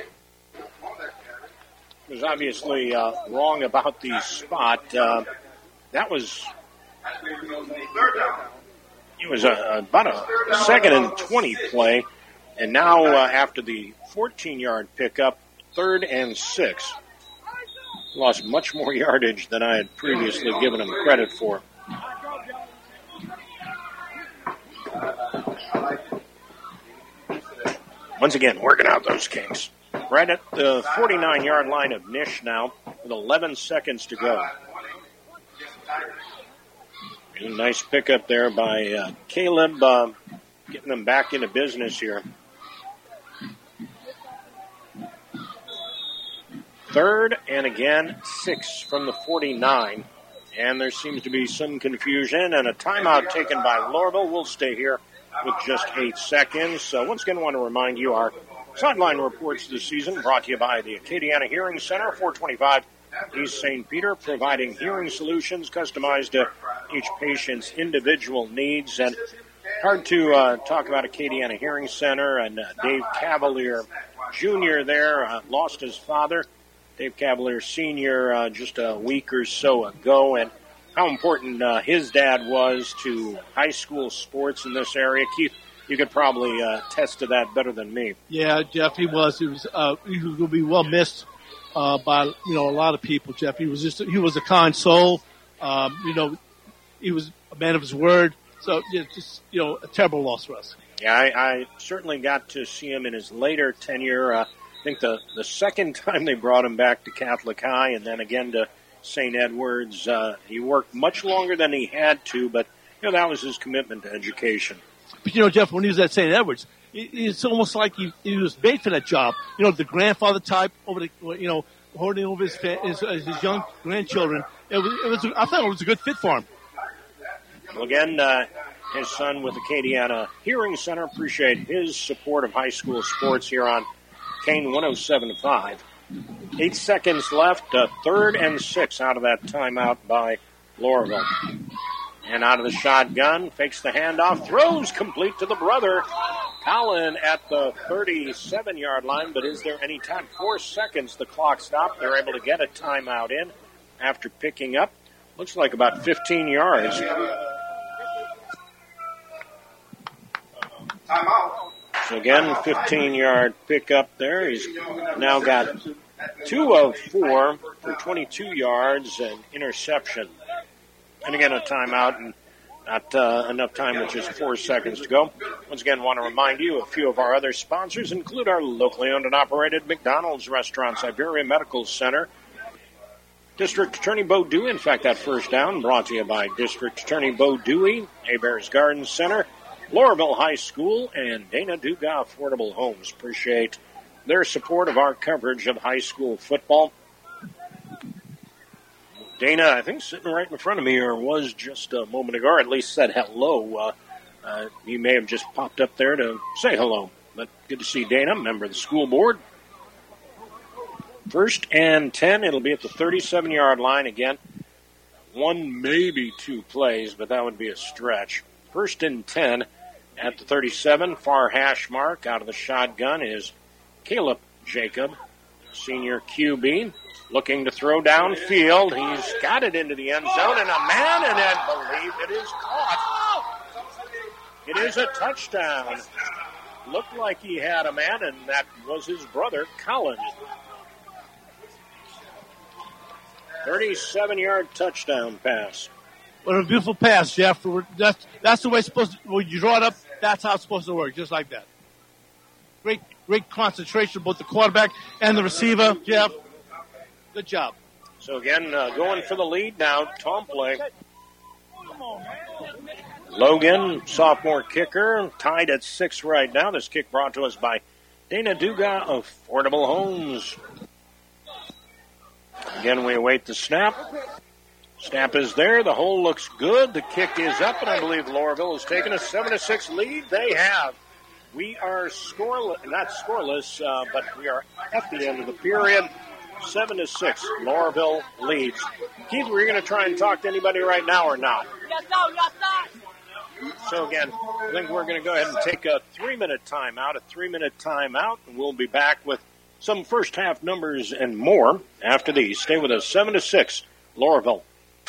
was obviously uh, wrong about the spot. Uh, that was, it was a, about a second and twenty play. And now, uh, after the fourteen-yard pickup, third and six. Lost much more yardage than I had previously given him credit for. Once again, working out those kinks. Right at the forty-nine-yard line of Nish now, with eleven seconds to go. A nice pickup there by uh, Caleb, uh, getting them back into business here. Third and again, six from the forty-nine. And there seems to be some confusion and a timeout taken by Loreauville. We'll stay here with just eight seconds. So once again, I want to remind you our sideline reports this season brought to you by the Acadiana Hearing Center, four twenty-five East Saint Peter, providing hearing solutions customized to each patient's individual needs. And hard to uh, talk about Acadiana Hearing Center and uh, Dave Cavalier Junior there uh, lost his father. Dave Cavalier Senior uh, just a week or so ago, and how important uh, his dad was to high school sports in this area. Keith, you could probably uh, attest to that better than me. Yeah, Jeff, he was. He was. Uh, he was going to be well missed uh, by you know a lot of people. Jeff, he was just. He was a kind soul. Um, you know, he was a man of his word. So, yeah, just you know, a terrible loss for us. Yeah, I, I certainly got to see him in his later tenure. Uh, I think the, the second time they brought him back to Catholic High and then again to Saint Edward's, uh, he worked much longer than he had to, but you know that was his commitment to education. But, you know, Jeff, when he was at Saint Edward's, it, it's almost like he, he was made for that job. You know, the grandfather type, over the, you know, holding over his his, his young grandchildren. It was, it was, I thought it was a good fit for him. Well, again, uh, his son with Acadiana Hearing Center, appreciate his support of high school sports here on Kane one oh seven point five. Eight seconds left, uh, third and six out of that timeout by Loreauville. And out of the shotgun, fakes the handoff, throws complete to the brother. Collin at the thirty-seven-yard line, but is there any time? Four seconds, the clock stopped. They're able to get a timeout in after picking up, looks like about fifteen yards. Timeout. So again, fifteen-yard pickup there. He's now got two of four for twenty-two yards and interception. And again, a timeout and not uh, enough time with just four seconds to go. Once again, want to remind you a few of our other sponsors include our locally owned and operated McDonald's restaurant, Iberia Medical Center, District Attorney Bo Dewey. In fact, that first down brought to you by District Attorney Bo Dewey, Hebert's Garden Center, Loreauville High School, and Dana Duga Affordable Homes. Appreciate their support of our coverage of high school football. Dana, I think, sitting right in front of me, or was just a moment ago, or at least said hello. Uh, uh, he may have just popped up there to say hello. But good to see Dana, member of the school board. First and ten, it'll be at the thirty-seven-yard line again. One, maybe two plays, but that would be a stretch. First and ten at the thirty-seven, far hash mark. Out of the shotgun is Caleb Jacob, senior Q B. Looking to throw downfield. He's got it into the end zone, and a man, and I believe it is caught. It is a touchdown. looked like he had a man, and that was his brother, Colin. thirty-seven-yard touchdown pass. What a beautiful pass, Jeff. That's, that's the way it's supposed to, when you draw it up, that's how it's supposed to work, just like that. Great, great concentration, both the quarterback and the receiver, Jeff. Good job. So again, uh, going for the lead now, Tomplay. Logan, sophomore kicker, tied at six right now. This kick brought to us by Dana Duga of Affordable Homes. Again, we await the snap. Snap is there. The hole looks good. The kick is up, and I believe Loreauville has taken a seven to six lead. They have. We are scoreless, not scoreless, uh, but we are at the end of the period. seven to six. Loreauville leads. Keith, were you going to try and talk to anybody right now or not? Yes, no, yes, no. So again, I think we're going to go ahead and take a three-minute timeout, a three-minute timeout, and we'll be back with some first-half numbers and more after these. Stay with us. seven to six. Loreauville.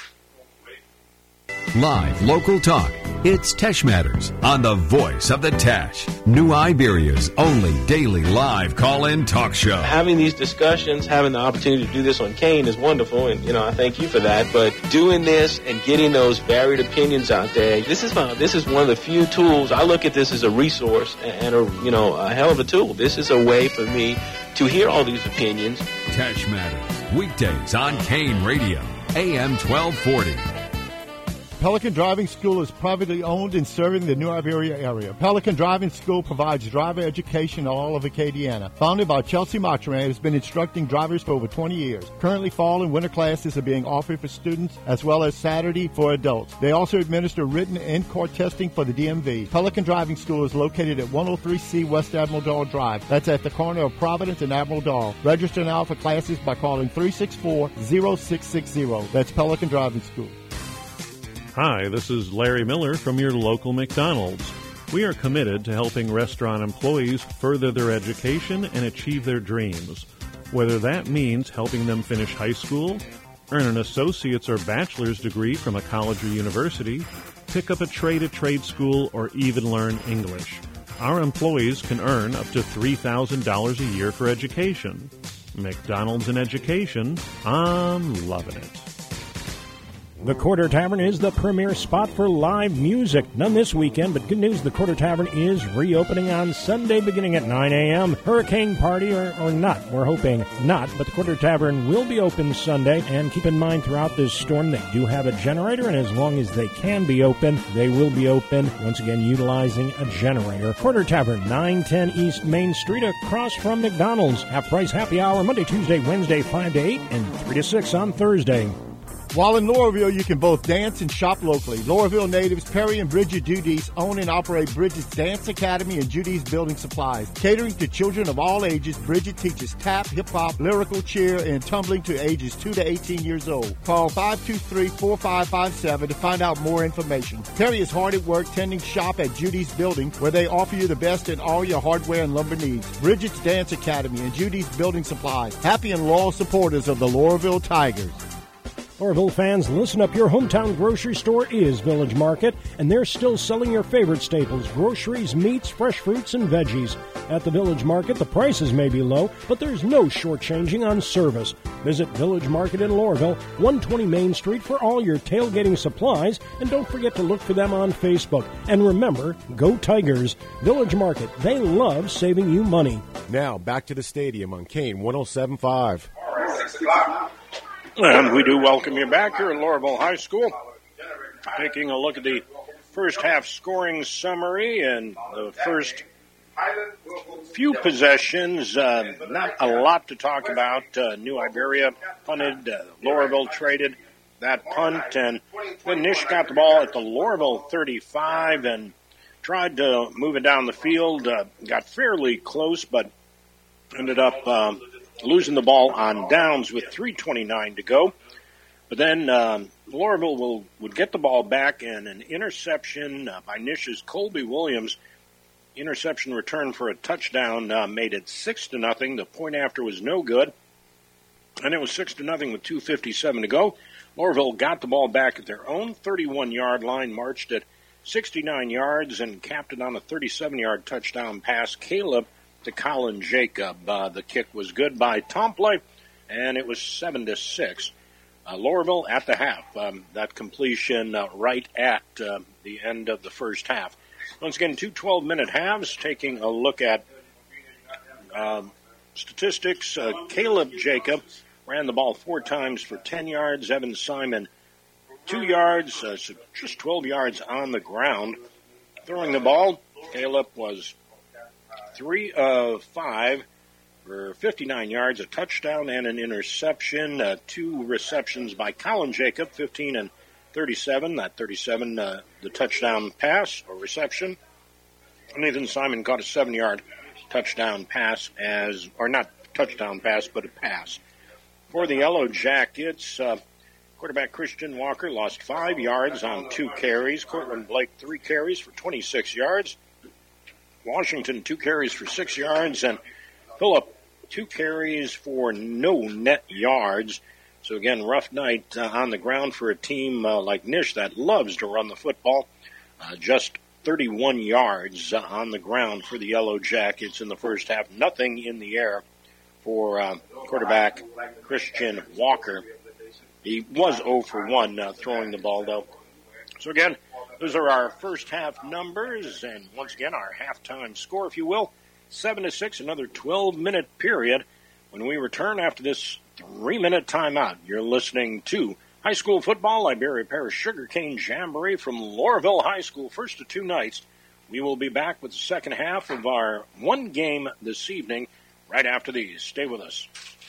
Live local talk. It's Tesh Matters on the voice of the Tesh. New Iberia's only daily live call-in talk show. Having these discussions, having the opportunity to do this on Kane is wonderful, and, you know, I thank you for that. But doing this and getting those varied opinions out there, this is my, this is one of the few tools. I look at this as a resource and, a, you know, a hell of a tool. This is a way for me to hear all these opinions. Tesh Matters, weekdays on Kane Radio, A M twelve forty. Pelican Driving School is privately owned and serving the New Iberia area. Pelican Driving School provides driver education in all of Acadiana. Founded by Chelsea Marchand, it has been instructing drivers for over twenty years. Currently, fall and winter classes are being offered for students as well as Saturday for adults. They also administer written and court testing for the D M V. Pelican Driving School is located at one oh three C West Admiral Dahl Drive. That's at the corner of Providence and Admiral Dahl. Register now for classes by calling three six four, zero six six zero. That's Pelican Driving School. Hi, this is Larry Miller from your local McDonald's. We are committed to helping restaurant employees further their education and achieve their dreams. Whether that means helping them finish high school, earn an associate's or bachelor's degree from a college or university, pick up a trade at trade school, or even learn English. Our employees can earn up to three thousand dollars a year for education. McDonald's in education, I'm loving it. The Quarter Tavern is the premier spot for live music. None this weekend, but good news, the Quarter Tavern is reopening on Sunday beginning at nine a.m. Hurricane party or, or not. We're hoping not, but the Quarter Tavern will be open Sunday. And keep in mind, throughout this storm, they do have a generator, and as long as they can be open, they will be open, once again, utilizing a generator. Quarter Tavern, nine ten East Main Street, across from McDonald's. Half-price happy hour, Monday, Tuesday, Wednesday, five to eight, and three to six on Thursday. While in Loreauville, you can both dance and shop locally. Loreauville natives Perry and Bridget Judy's own and operate Bridget's Dance Academy and Judy's Building Supplies. Catering to children of all ages, Bridget teaches tap, hip-hop, lyrical cheer, and tumbling to ages two to eighteen years old. Call five two three, four five five seven to find out more information. Perry is hard at work tending shop at Judy's Building, where they offer you the best in all your hardware and lumber needs. Bridget's Dance Academy and Judy's Building Supplies. Happy and loyal supporters of the Loreauville Tigers. Loreauville fans, listen up. Your hometown grocery store is Village Market, and they're still selling your favorite staples, groceries, meats, fresh fruits, and veggies. At the Village Market, the prices may be low, but there's no shortchanging on service. Visit Village Market in Loreauville, one twenty Main Street, for all your tailgating supplies, and don't forget to look for them on Facebook. And remember, go Tigers. Village Market, they love saving you money. Now, back to the stadium on Kane one oh seven point five. And we do welcome you back here at Loreauville High School. Taking a look at the first half scoring summary and the first few possessions. Uh, not a lot to talk about. Uh, New Iberia punted. Uh, Loreauville traded that punt. And then Nish got the ball at the Loreauville thirty-five and tried to move it down the field. Uh, got fairly close, but ended up Um, losing the ball on downs with three twenty-nine to go. But then um, Loreauville will, would get the ball back, and an interception uh, by Nish's Colby Williams. Interception return for a touchdown uh, made it six to nothing. The point after was no good. And it was six to nothing with two fifty-seven to go. Loreauville got the ball back at their own thirty-one-yard line, marched it sixty-nine yards, and capped it on a thirty-seven-yard touchdown pass, Caleb to Colin Jacob. Uh, the kick was good by Tompley, and it was seven to six. Uh, Loreauville at the half. Um, that completion uh, right at uh, the end of the first half. Once again, two twelve-minute halves. Taking a look at uh, statistics, uh, Caleb Jacob ran the ball four times for ten yards. Evan Simon, two yards, uh, so just twelve yards on the ground. Throwing the ball, Caleb was three of five for fifty-nine yards, a touchdown and an interception. Uh, two receptions by Colin Jacob, fifteen and thirty-seven. That thirty-seven, uh, the touchdown pass or reception. Nathan Simon caught a seven-yard touchdown pass as, or not touchdown pass, but a pass. For the Yellow Jackets, uh, quarterback Christian Walker lost five yards on two carries. Cortland Blake, three carries for twenty-six yards. Washington, two carries for six yards. And Phillip, two carries for no net yards. So again, rough night uh, on the ground for a team uh, like Nish that loves to run the football. Uh, just thirty-one yards uh, on the ground for the Yellow Jackets in the first half. Nothing in the air for uh, quarterback Christian Walker. He was zero for one uh, throwing the ball, though. So again, those are our first half numbers, and once again, our halftime score, if you will, seven to six, another twelve-minute period. When we return after this three-minute timeout, you're listening to High School Football, Iberia Parish Sugarcane Jamboree from Loreauville High School, first of two nights. We will be back with the second half of our one game this evening right after these. Stay with us.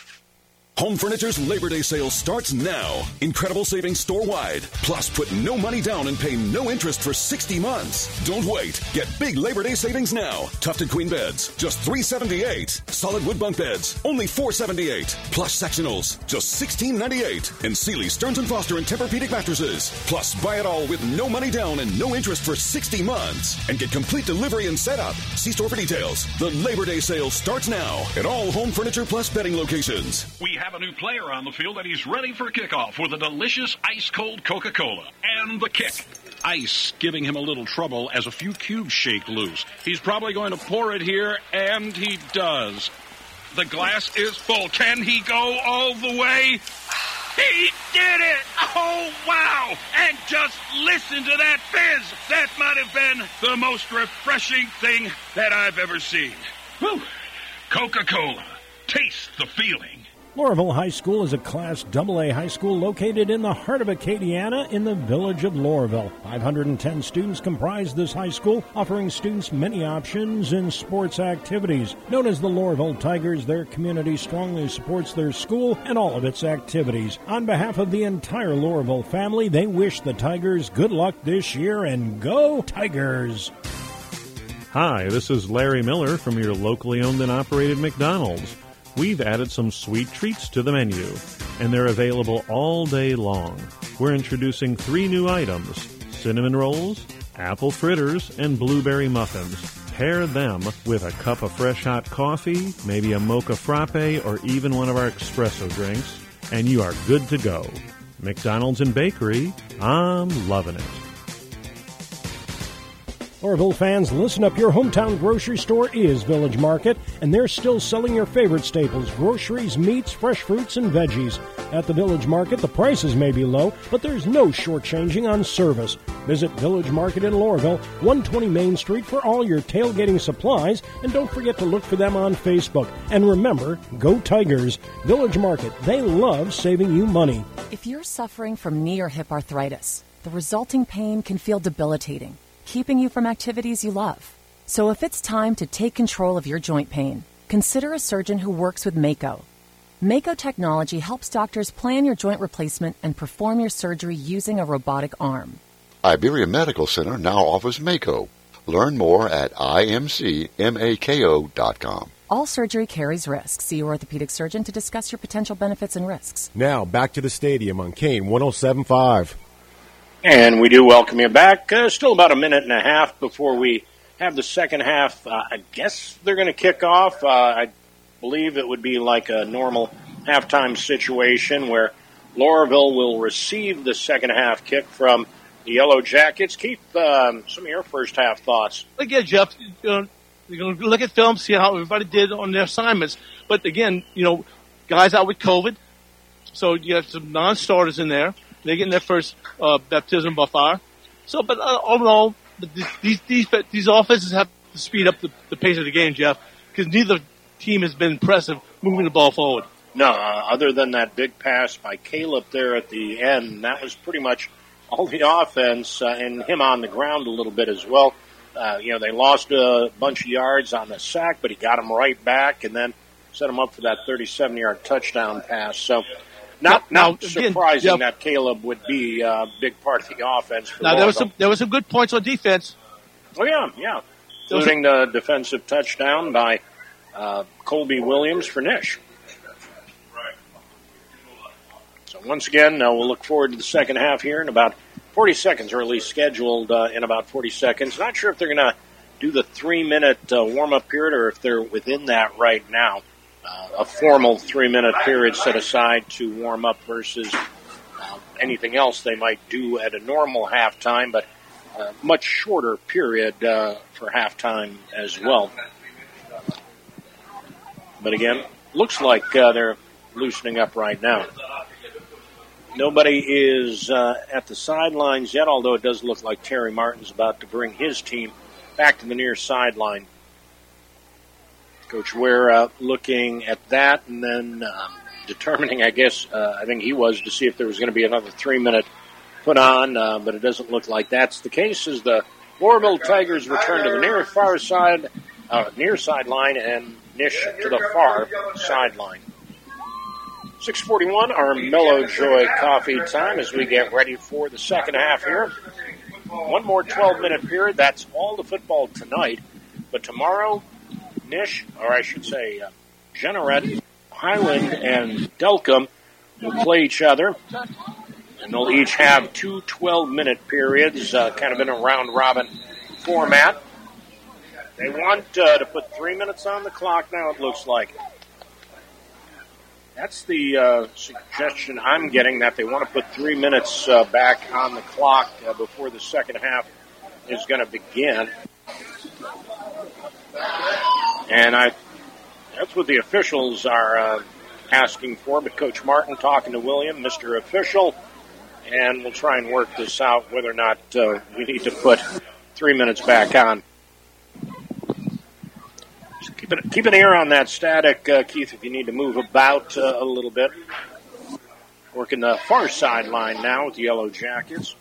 Home Furniture's Labor Day sale starts now. Incredible savings store-wide. Plus, put no money down and pay no interest for sixty months. Don't wait. Get big Labor Day savings now. Tufted Queen beds, just three seventy-eight. Solid wood bunk beds, only four seventy-eight. Plush sectionals, just sixteen ninety-eight. And Sealy, Stearns and Foster, and Tempur-Pedic mattresses. Plus, buy it all with no money down and no interest for sixty months. And get complete delivery and setup. See store for details. The Labor Day sale starts now at all Home Furniture Plus bedding locations. We have a new player on the field, and he's ready for kickoff with a delicious ice-cold Coca-Cola. And the kick. Ice giving him a little trouble as a few cubes shake loose. He's probably going to pour it here, and he does. The glass is full. Can he go all the way? He did it! Oh, wow! And just listen to that fizz! That might have been the most refreshing thing that I've ever seen. Whew. Coca-Cola. Taste the feeling. Loreauville High School is a Class double A high school located in the heart of Acadiana in the village of Loreauville. five hundred ten students comprise this high school, offering students many options in sports activities. Known as the Loreauville Tigers, their community strongly supports their school and all of its activities. On behalf of the entire Loreauville family, they wish the Tigers good luck this year, and go Tigers! Hi, this is Larry Miller from your locally owned and operated McDonald's. We've added some sweet treats to the menu, and they're available all day long. We're introducing three new items: cinnamon rolls, apple fritters, and blueberry muffins. Pair them with a cup of fresh hot coffee, maybe a mocha frappe, or even one of our espresso drinks, and you are good to go. McDonald's and Bakery, I'm loving it. Loreauville fans, listen up. Your hometown grocery store is Village Market, and they're still selling your favorite staples: groceries, meats, fresh fruits, and veggies. At the Village Market, the prices may be low, but there's no shortchanging on service. Visit Village Market in Loreauville, one twenty Main Street, for all your tailgating supplies, and don't forget to look for them on Facebook. And remember, go Tigers! Village Market, they love saving you money. If you're suffering from knee or hip arthritis, the resulting pain can feel debilitating, keeping you from activities you love. So if it's time to take control of your joint pain, consider a surgeon who works with Mako. Mako technology helps doctors plan your joint replacement and perform your surgery using a robotic arm. Iberia Medical Center now offers Mako. Learn more at I M C mako dot com. All surgery carries risks. See your orthopedic surgeon to discuss your potential benefits and risks. Now, back to the stadium on Kane one oh seven point five. And we do welcome you back. Uh, still about a minute and a half before we have the second half. Uh, I guess they're going to kick off. Uh, I believe it would be like a normal halftime situation where Loreauville will receive the second half kick from the Yellow Jackets. Keith, um, some of your first half thoughts. Again, Jeff, you know, you're going to look at film, see how everybody did on their assignments. But again, you know, guys out with COVID, so you have some non-starters in there. They're getting their first uh, baptism by fire. So, but uh, all in all, these these these offenses have to speed up the, the pace of the game, Jeff, because neither team has been impressive moving the ball forward. No, uh, other than that big pass by Caleb there at the end, that was pretty much all the offense, uh, and him on the ground a little bit as well. Uh, you know, they lost a bunch of yards on the sack, but he got them right back and then set them up for that thirty-seven-yard touchdown pass. So not now, not now, surprising again, that Caleb would be a big part of the offense. For now, there was some there was some good points on defense. Oh, yeah, yeah. Including the defensive touchdown by uh, Colby Williams for Nish. So once again, uh, we'll look forward to the second half here in about forty seconds, or at least scheduled uh, in about forty seconds. Not sure if they're going to do the three-minute uh, warm-up period or if they're within that right now. Uh, a formal three-minute period set aside to warm up versus uh, anything else they might do at a normal halftime, but a much shorter period uh, for halftime as well. But again, looks like uh, they're loosening up right now. Nobody is uh, at the sidelines yet, although it does look like Terry Martin's about to bring his team back to the near sideline. Coach Ware uh, looking at that and then um, determining, I guess, uh, I think he was, to see if there was going to be another three-minute put on, uh, but it doesn't look like that's the case as the Loreauville Tigers return to the near far side, uh, near sideline, and Nish to the far sideline. six forty-one, our Mellow Joy coffee time as we get ready for the second half here. One more twelve-minute period. That's all the football tonight. But tomorrow, Nish, or I should say uh, Jeanneret, Highland, and Delcombe will play each other. And they'll each have two twelve-minute periods, uh, kind of in a round-robin format. They want uh, to put three minutes on the clock now, it looks like. That's the uh, suggestion I'm getting, that they want to put three minutes uh, back on the clock uh, before the second half is going to begin. And I, that's what the officials are uh, asking for. But Coach Martin talking to William, Mister Official, and we'll try and work this out, whether or not uh, we need to put three minutes back on. Keep, it, keep an ear on that static, uh, Keith, if you need to move about uh, a little bit. Working the far sideline now with the Yellow Jackets.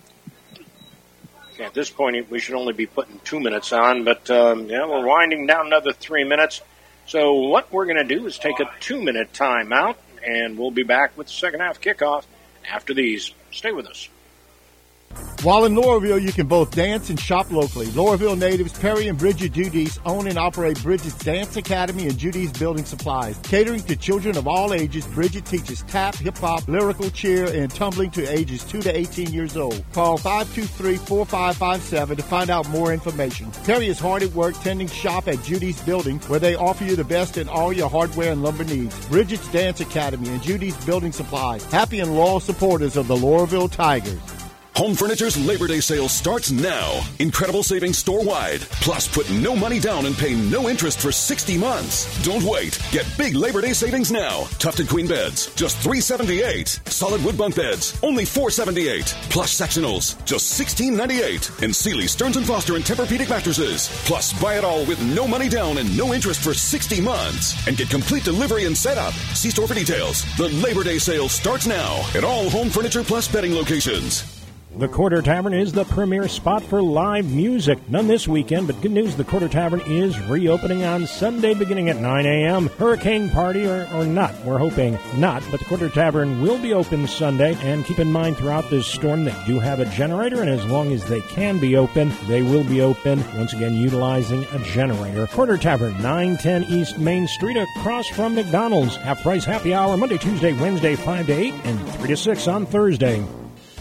At this point, we should only be putting two minutes on, but um, yeah, we're winding down another three minutes. So what we're going to do is take a two-minute timeout, and we'll be back with the second half kickoff after these. Stay with us. While in Loreauville, you can both dance and shop locally. Loreauville natives Perry and Bridget Judy's own and operate Bridget's Dance Academy and Judy's Building Supplies. Catering to children of all ages, Bridget teaches tap, hip-hop, lyrical cheer, and tumbling to ages two to eighteen years old. Call five two three, four five five seven to find out more information. Perry is hard at work tending shop at Judy's Building, where they offer you the best in all your hardware and lumber needs. Bridget's Dance Academy and Judy's Building Supplies. Happy and loyal supporters of the Loreauville Tigers. Home Furniture's Labor Day sale starts now. Incredible savings store-wide. Plus, put no money down and pay no interest for sixty months. Don't wait. Get big Labor Day savings now. Tufted queen beds, just three seventy-eight. Solid wood bunk beds, only four seventy-eight. Plush sectionals, just sixteen ninety-eight. And Sealy, Stearns and Foster, and Tempur-Pedic mattresses. Plus, buy it all with no money down and no interest for sixty months. And get complete delivery and setup. See store for details. The Labor Day sale starts now at all Home Furniture Plus bedding locations. The Quarter Tavern is the premier spot for live music. None this weekend, but good news, the Quarter Tavern is reopening on Sunday beginning at nine a.m. Hurricane party or, or not. We're hoping not, but the Quarter Tavern will be open Sunday. And keep in mind, throughout this storm, they do have a generator, and as long as they can be open, they will be open, once again, utilizing a generator. Quarter Tavern, nine ten East Main Street, across from McDonald's. Half price happy hour, Monday, Tuesday, Wednesday, five to eight, and three to six on Thursday.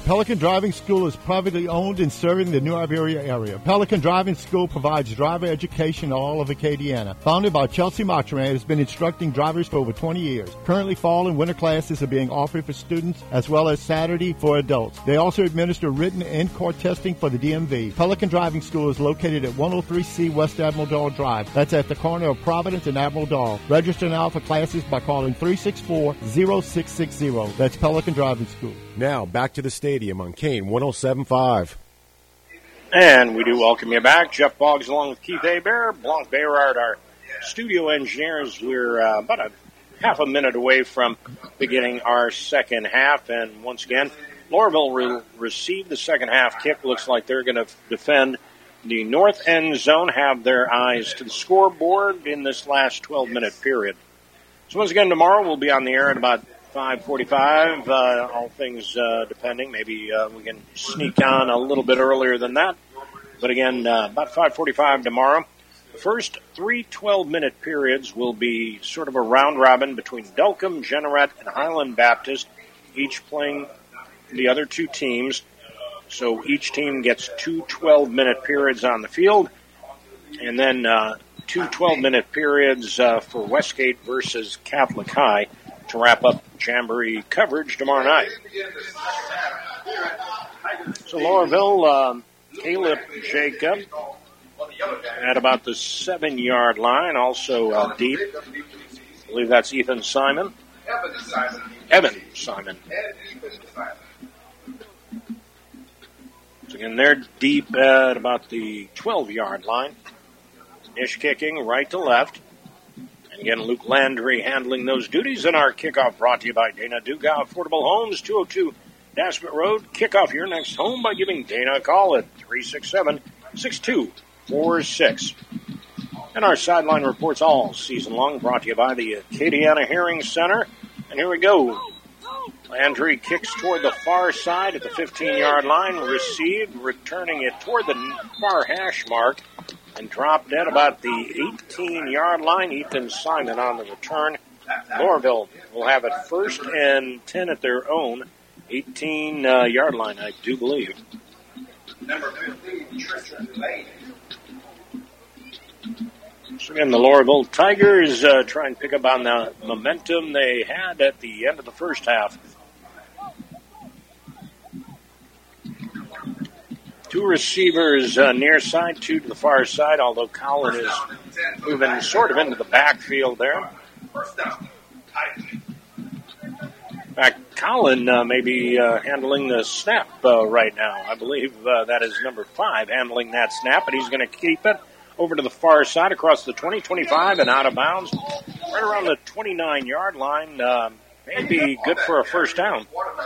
Pelican Driving School is privately owned and serving the New Iberia area. Pelican Driving School provides driver education in all of Acadiana. Founded by Chelsea Mottran, it has been instructing drivers for over twenty years. Currently, fall and winter classes are being offered for students as well as Saturday for adults. They also administer written and court testing for the D M V. Pelican Driving School is located at one oh three C West Admiral Dahl Drive. That's at the corner of Providence and Admiral Dahl. Register now for classes by calling three six four, zero six six zero. That's Pelican Driving School. Now, back to the stadium on Kane one oh seven point five. And we do welcome you back. Jeff Boggs along with Keith Hebert, Blanc Bayrard, our studio engineers. We're uh, about a half a minute away from beginning our second half. And once again, Lorville will receive the second half kick. Looks like they're going to defend the north end zone, have their eyes to the scoreboard in this last twelve-minute period. So once again, tomorrow we'll be on the air at about five forty-five, uh, all things uh, depending. Maybe uh, we can sneak on a little bit earlier than that. But again, uh, about five forty-five tomorrow. The first three twelve-minute periods will be sort of a round robin between Delcambre, Jeanerette, and Highland Baptist, each playing the other two teams. So each team gets two twelve-minute periods on the field, and then uh, two twelve-minute periods uh, for Westgate versus Catholic High to wrap up Jamboree coverage tomorrow night. So Lorville, um, Caleb Jacob at about the seven-yard line, also uh, deep. I believe that's Ethan Simon. Evan Simon. So again, they're deep at about the twelve-yard line. Ish kicking right to left. And again, Luke Landry handling those duties. And our kickoff brought to you by Dana Duga Affordable Homes, two oh two Daspit Road. Kickoff your next home by giving Dana a call at three six seven, six two four six. And our sideline reports all season long brought to you by the Acadiana Hearing Center. And here we go. Landry kicks toward the far side at the fifteen-yard line, received, returning it toward the far hash mark, and dropped at about the eighteen-yard line. Ethan Simon on the return. Lorville will have it first and ten at their own eighteen-yard line, I do believe. Number fifteen, Tristan Lane. So again, the Lorville Tigers uh, try and pick up on the momentum they had at the end of the first half. Two receivers uh, near side, two to the far side, although Colin is moving sort of into the backfield there. In fact, Colin uh, may be uh, handling the snap uh, right now. I believe uh, that is number five handling that snap, but he's going to keep it over to the far side across the twenty, twenty-five, and out of bounds. Right around the twenty-nine-yard line. Uh, may be good for a first down.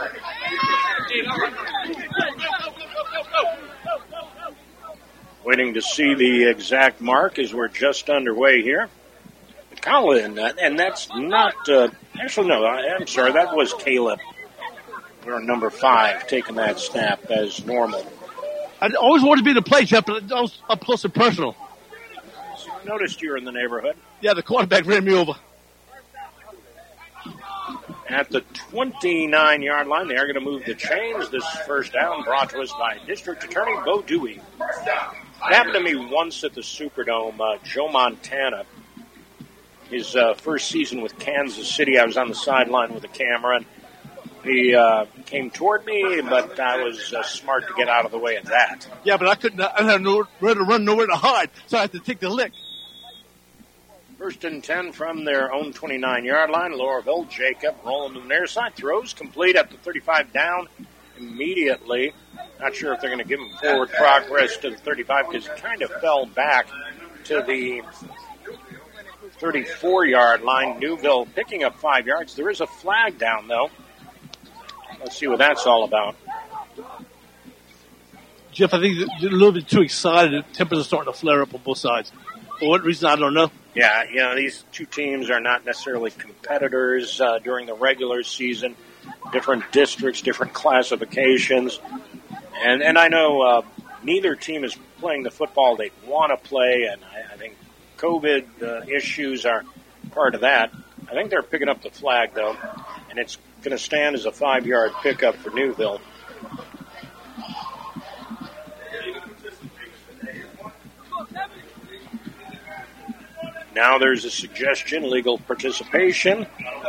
Waiting to see the exact mark as we're just underway here. Colin, uh, and that's not, uh, actually, no, I, I'm sorry, that was Caleb. We're number five taking that snap as normal. I always wanted to be the play, Jeff, but I was up close and personal. So I noticed you were in the neighborhood. Yeah, the quarterback ran me over. At the twenty-nine-yard line, they are going to move the chains. This first down brought to us by District Attorney Bo Dewey. It happened to me once at the Superdome. Uh, Joe Montana, his uh, first season with Kansas City, I was on the sideline with a camera, and he uh, came toward me, but I was uh, smart to get out of the way of that. Yeah, but I couldn't. I had nowhere to run, nowhere to hide, so I had to take the lick. First and ten from their own twenty-nine-yard line. Lorville, Jacob rolling them near side. Throws complete at the thirty-five down immediately. Not sure if they're going to give him forward progress to the thirty-five because he kind of fell back to the thirty-four-yard line. Newville picking up five yards. There is a flag down, though. Let's see what that's all about. Jeff, I think they're a little bit too excited. The tempers are starting to flare up on both sides. For what reason, I don't know. Yeah, you know, these two teams are not necessarily competitors uh, during the regular season. Different districts, different classifications. And and I know uh, neither team is playing the football they want to play, and I, I think COVID uh, issues are part of that. I think they're picking up the flag, though, and it's going to stand as a five-yard pickup for Newville. Now there's a suggestion, legal participation.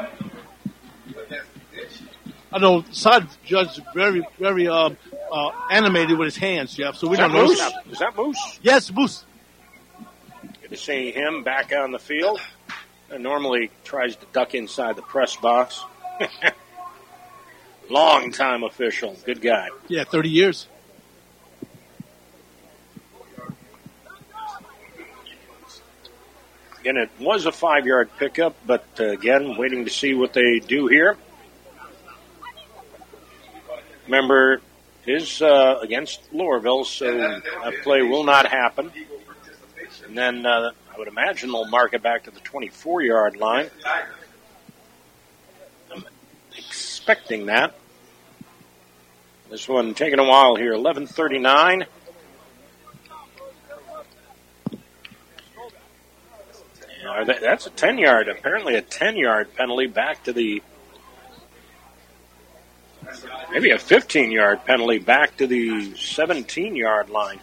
I know side judge is very, very uh, uh, animated with his hands, Jeff. So we Is don't that know. Moose? what's happening. Is that Moose? Yes, Moose. Good to see him back on the field. And normally tries to duck inside the press box. Long time official. Good guy. Yeah, thirty years. Again, it was a five-yard pickup, but uh, again, waiting to see what they do here. Remember, it is uh, against Loreauville, so that play will not happen. And then uh, I would imagine they'll mark it back to the twenty-four-yard line. I'm expecting that. This one taking a while here, eleven thirty-nine. Yeah, that's a ten-yard, apparently a ten-yard penalty back to the, maybe a fifteen-yard penalty back to the seventeen-yard line.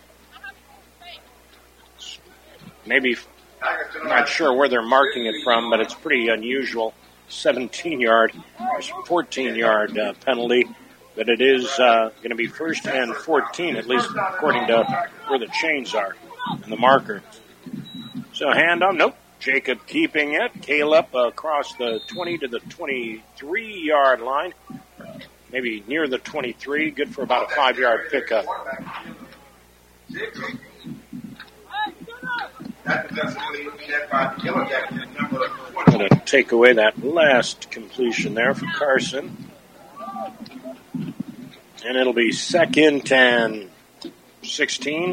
Maybe, I'm not sure where they're marking it from, but it's pretty unusual. seventeen-yard, fourteen-yard uh, penalty, but it is uh, going to be first and fourteen, at least according to where the chains are and the marker. So handoff, nope. Jacob keeping it. Caleb across the twenty to the twenty-three-yard line. Maybe near the twenty-three. Good for about a five-yard pickup. Going to take away that last completion there for Carson. And it'll be second and sixteen.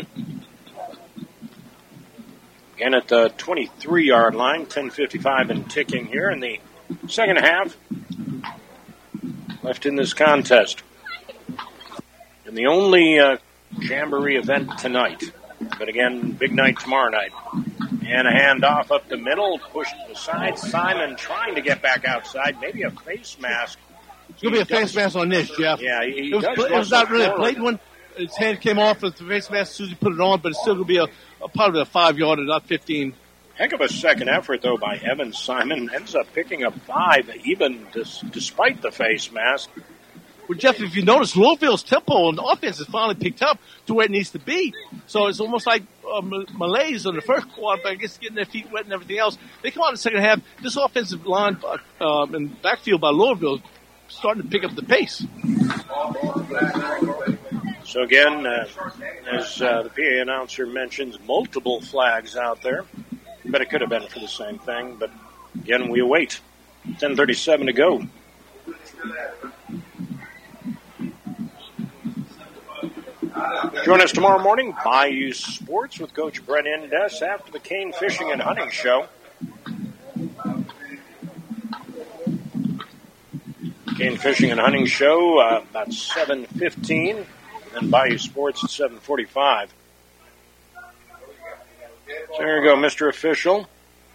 Again at the twenty-three-yard line, ten fifty-five and ticking here in the second half left in this contest. And the only uh, Jamboree event tonight. But again, big night tomorrow night. And a handoff up the middle, pushed aside. Simon trying to get back outside. Maybe a face mask. It's going to be a face mask on this, Jeff. Yeah, he, he it was, does it was not really a forward. blatant one. His hand came off with the face mask as soon as he put it on, but it's still going to be a, a probably a five-yarder, not fifteen. Heck of a second effort, though, by Evan Simon. Ends up picking up five, even dis- despite the face mask. Well, Jeff, if you notice, Louisville's tempo on the offense has finally picked up to where it needs to be. So it's almost like uh, Malays in the first quarter, but I guess getting their feet wet and everything else. They come out in the second half. This offensive line uh, and backfield by Louisville starting to pick up the pace. So again, uh, as uh, the P A announcer mentions, multiple flags out there. But it could have been for the same thing. But again, we await. ten thirty-seven to go. Join us tomorrow morning, Bayou Sports, with Coach Brett Indes after the Kane Fishing and Hunting Show. Kane Fishing and Hunting Show uh, about seven fifteen, and then Bayou Sports at seven forty-five. So here you go, Mister Official.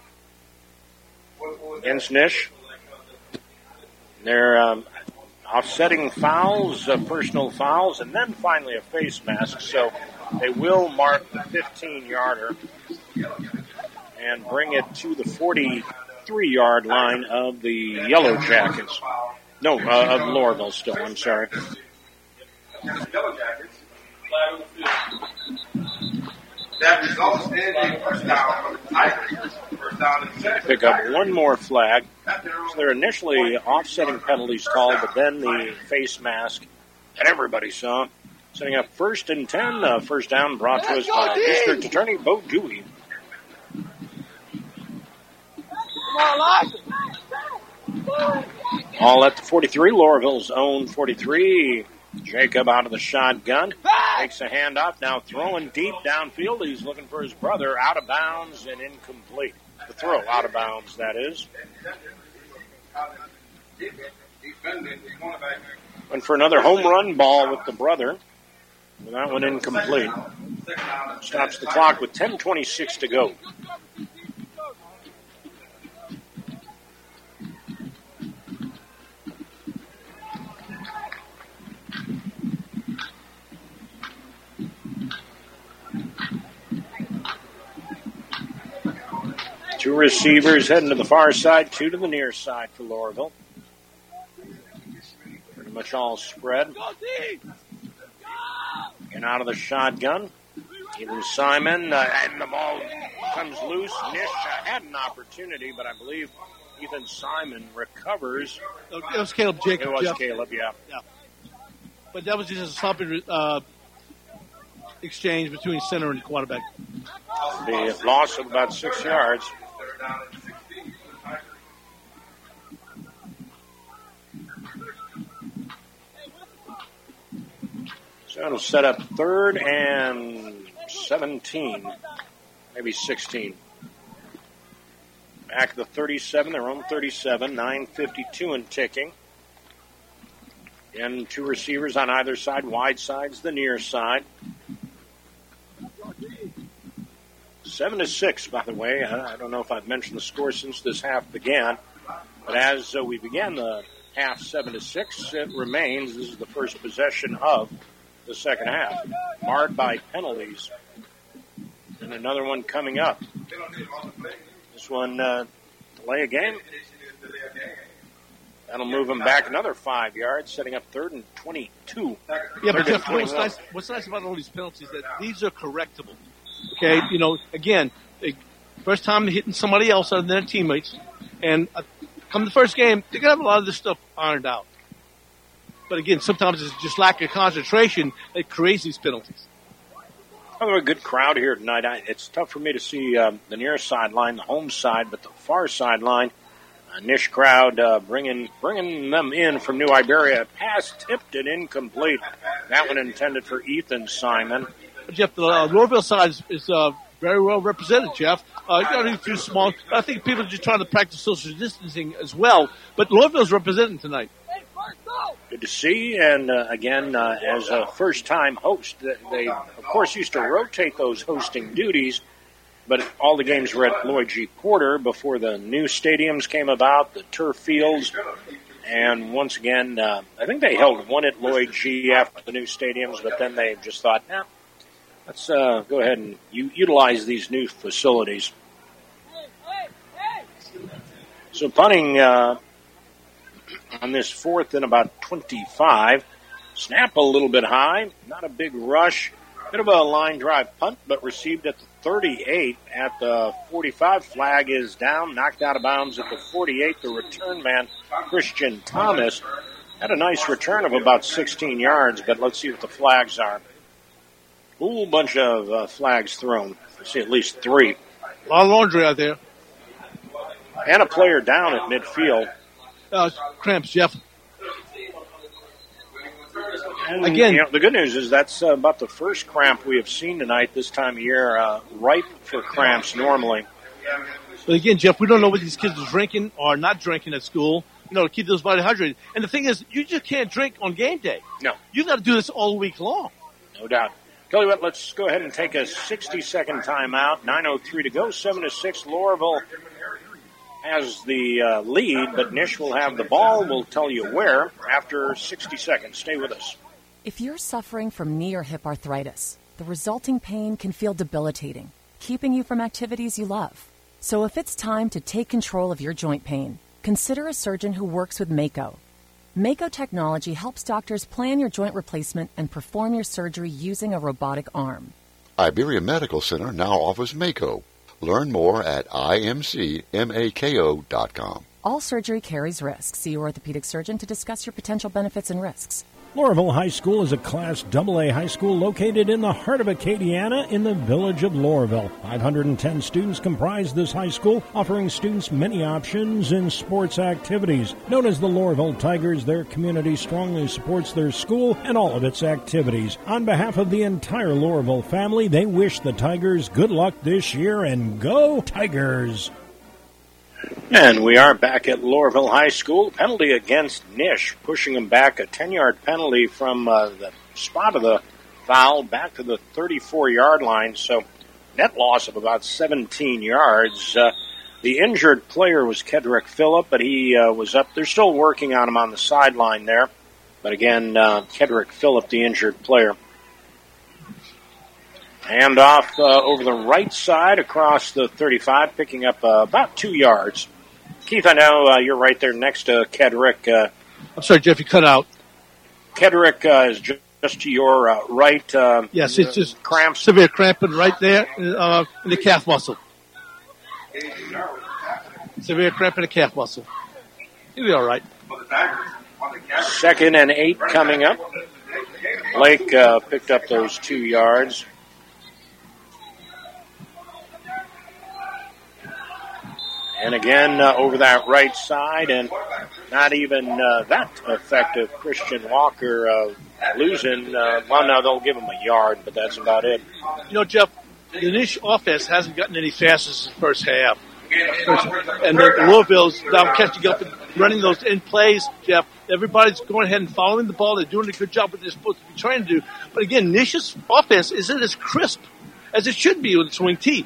Against Nish. They're um, offsetting fouls, uh, personal fouls, and then finally a face mask. So they will mark the fifteen-yarder and bring it to the forty-three-yard line of the Yellow Jackets. No, uh, of Loreauville still, I'm sorry. That results in a first down. First down and Pick up one more flag. So they're initially offsetting penalties called, but then the face mask that everybody saw. Setting up first and ten. Uh, first down brought to us by District Attorney Bo Dewey. All at the forty-three. Loreauville's own forty-three. Jacob out of the shotgun. Takes a handoff. Now throwing deep downfield. He's looking for his brother. Out of bounds and incomplete. The throw out of bounds, that is. Went for another home run ball with the brother. That one incomplete. Stops the clock with ten twenty-six to go. Two Two receivers heading to the far side, two to the near side for Loreauville. Pretty much all spread. And out of the shotgun, Ethan Simon, uh, and the ball comes loose. Nish uh, had an opportunity, but I believe Ethan Simon recovers. It was Caleb Jacobs. It was Jeff. Caleb, yeah. yeah. But that was just a sloppy uh, exchange between center and quarterback. The loss of about six yards. So it'll set up third and seventeen, maybe sixteen. Back at the thirty-seven, their own thirty-seven, nine fifty-two and ticking. And two receivers on either side, wide side's the near side. Seven to six, by the way. I don't know if I've mentioned the score since this half began, but as uh, we began the half seven to six, it remains. This is the first possession of the second half, marred by penalties, and another one coming up. This one uh, delay a game. That'll move them back another five yards, setting up third and twenty-two. Yeah, but Jeff, what's nice, what's nice about all these penalties is that these are correctable. Okay, you know, again, they, first time they're hitting somebody else other than their teammates, and uh, come the first game, they're going to have a lot of this stuff ironed out. But again, sometimes it's just lack of concentration that creates these penalties. Well, they're a good crowd here tonight. I, it's tough for me to see um, the near sideline, the home side, but the far sideline, a Nish crowd uh, bringing bringing them in from New Iberia. Pass tipped and incomplete. That one intended for Ethan Simon. Jeff, the uh, Loreauville side is, is uh, very well represented, Jeff. Uh, you got to be too small. I think people are just trying to practice social distancing as well. But Loreauville's represented tonight. Good to see. And uh, again, uh, as a first-time host, they, of course, used to rotate those hosting duties. But all the games were at Lloyd G. Porter before the new stadiums came about, the turf fields. And once again, uh, I think they held one at Lloyd G. after the new stadiums, but then they just thought, nah, let's uh, go ahead and u- utilize these new facilities. So punting uh, on this fourth and about twenty-five. Snap a little bit high, not a big rush. Bit of a line drive punt, but received at the thirty-eight. At the forty-five, flag is down, knocked out of bounds at the forty-eight. The return man, Christian Thomas, had a nice return of about sixteen yards, but let's see what the flags are. Whole bunch of uh, flags thrown. I see at least three. A lot of laundry out there. And a player down at midfield. Uh, cramps, Jeff. And, again, you know, the good news is that's uh, about the first cramp we have seen tonight this time of year, uh, ripe for cramps normally. But again, Jeff, we don't know what these kids are drinking or not drinking at school, you know, to keep those body hydrated. And the thing is, you just can't drink on game day. No. You've got to do this all week long. No doubt. Tell you what, let's go ahead and take a sixty-second timeout. nine oh three to go, seven to six. Loreauville has the uh, lead, but Nish will have the ball. We'll tell you where after sixty seconds. Stay with us. If you're suffering from knee or hip arthritis, the resulting pain can feel debilitating, keeping you from activities you love. So if it's time to take control of your joint pain, consider a surgeon who works with Mako. Mako technology helps doctors plan your joint replacement and perform your surgery using a robotic arm. Iberia Medical Center now offers Mako. Learn more at I M C mako dot com. All surgery carries risks. See your orthopedic surgeon to discuss your potential benefits and risks. Loreauville High School is a Class double A high school located in the heart of Acadiana in the village of Loreauville. five hundred ten students comprise this high school, offering students many options in sports activities. Known as the Loreauville Tigers, their community strongly supports their school and all of its activities. On behalf of the entire Loreauville family, they wish the Tigers good luck this year and go Tigers! And we are back at Loreauville High School. Penalty against Nish, pushing him back a ten-yard penalty from uh, the spot of the foul back to the thirty-four-yard line. So net loss of about seventeen yards. Uh, the injured player was Kedrick Phillip, but he uh, was up. They're still working on him on the sideline there. But again, uh, Kedrick Phillip, the injured player. Hand off uh, over the right side across the thirty-five, picking up uh, about two yards. Keith, I know uh, you're right there next to Kedrick. Uh, I'm sorry, Jeff, you cut out. Kedrick uh, is just, just to your uh, right. Uh, yes, it's just cramps. Severe cramping right there uh, in the calf muscle. Severe cramp in the calf muscle. He'll be all right. Second and eight coming up. Blake uh, picked up those two yards. And again, uh, over that right side, and not even uh, that effective. Christian Walker uh, losing. Uh, well, now they'll give him a yard, but that's about it. You know, Jeff, the Nish offense hasn't gotten any faster since the first half. And then Louisville's now catching up and running those in plays, Jeff. Everybody's going ahead and following the ball. They're doing a good job what they're supposed to be trying to do. But again, Nish's offense isn't as crisp as it should be with its wing T.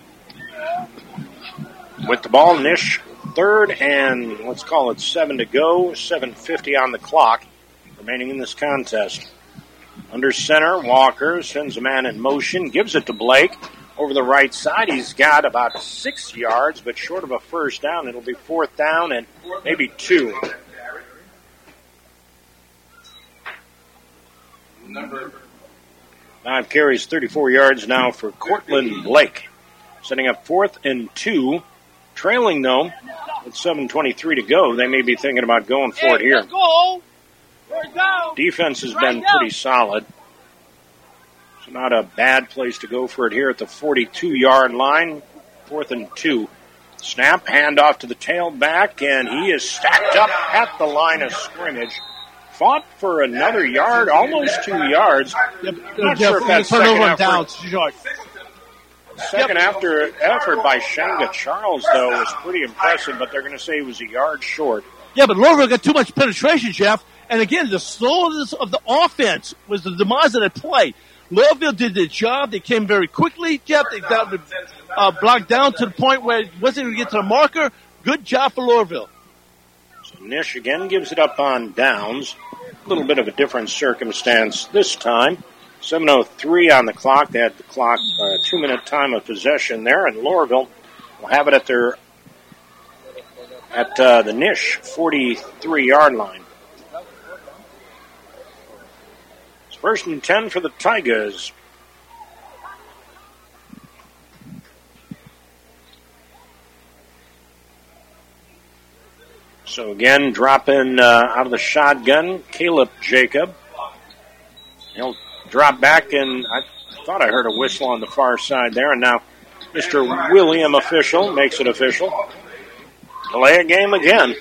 With the ball, Nish third and let's call it seven to go, seven fifty on the clock remaining in this contest. Under center, Walker sends a man in motion, gives it to Blake. Over the right side, he's got about six yards, but short of a first down. It'll be fourth down and maybe two. Five carries, thirty-four yards now for Cortland Blake. Setting up fourth and two. Trailing, though, with seven twenty-three to go. They may be thinking about going for it here. Defense has been pretty solid. So not a bad place to go for it here at the forty-two-yard line. Fourth and two. Snap, handoff to the tailback, and he is stacked up at the line of scrimmage. Fought for another yard, almost two yards. Yep. Not Jeff, sure if that's turn second over on effort. downs. Second yep. after effort by Shanga Charles, though, was pretty impressive, but they're going to say he was a yard short. Yeah, but Louisville got too much penetration, Jeff. And again, the slowness of the offense was the demise of the play. Louisville did their job. They came very quickly, Jeff. They got the uh, block down to the point where it wasn't going to get to the marker. Good job for Louisville. So Nish again gives it up on downs. A little bit of a different circumstance this time. seven oh three on the clock. They had the clock, uh, two-minute time of possession there, and Louisville will have it at their at uh, the Nish forty-three-yard line. It's first and ten for the Tigers. So again, dropping uh, out of the shotgun, Caleb Jacob. He'll drop back, and I thought I heard a whistle on the far side there, and now Mister William Official makes it official. Delay a game again.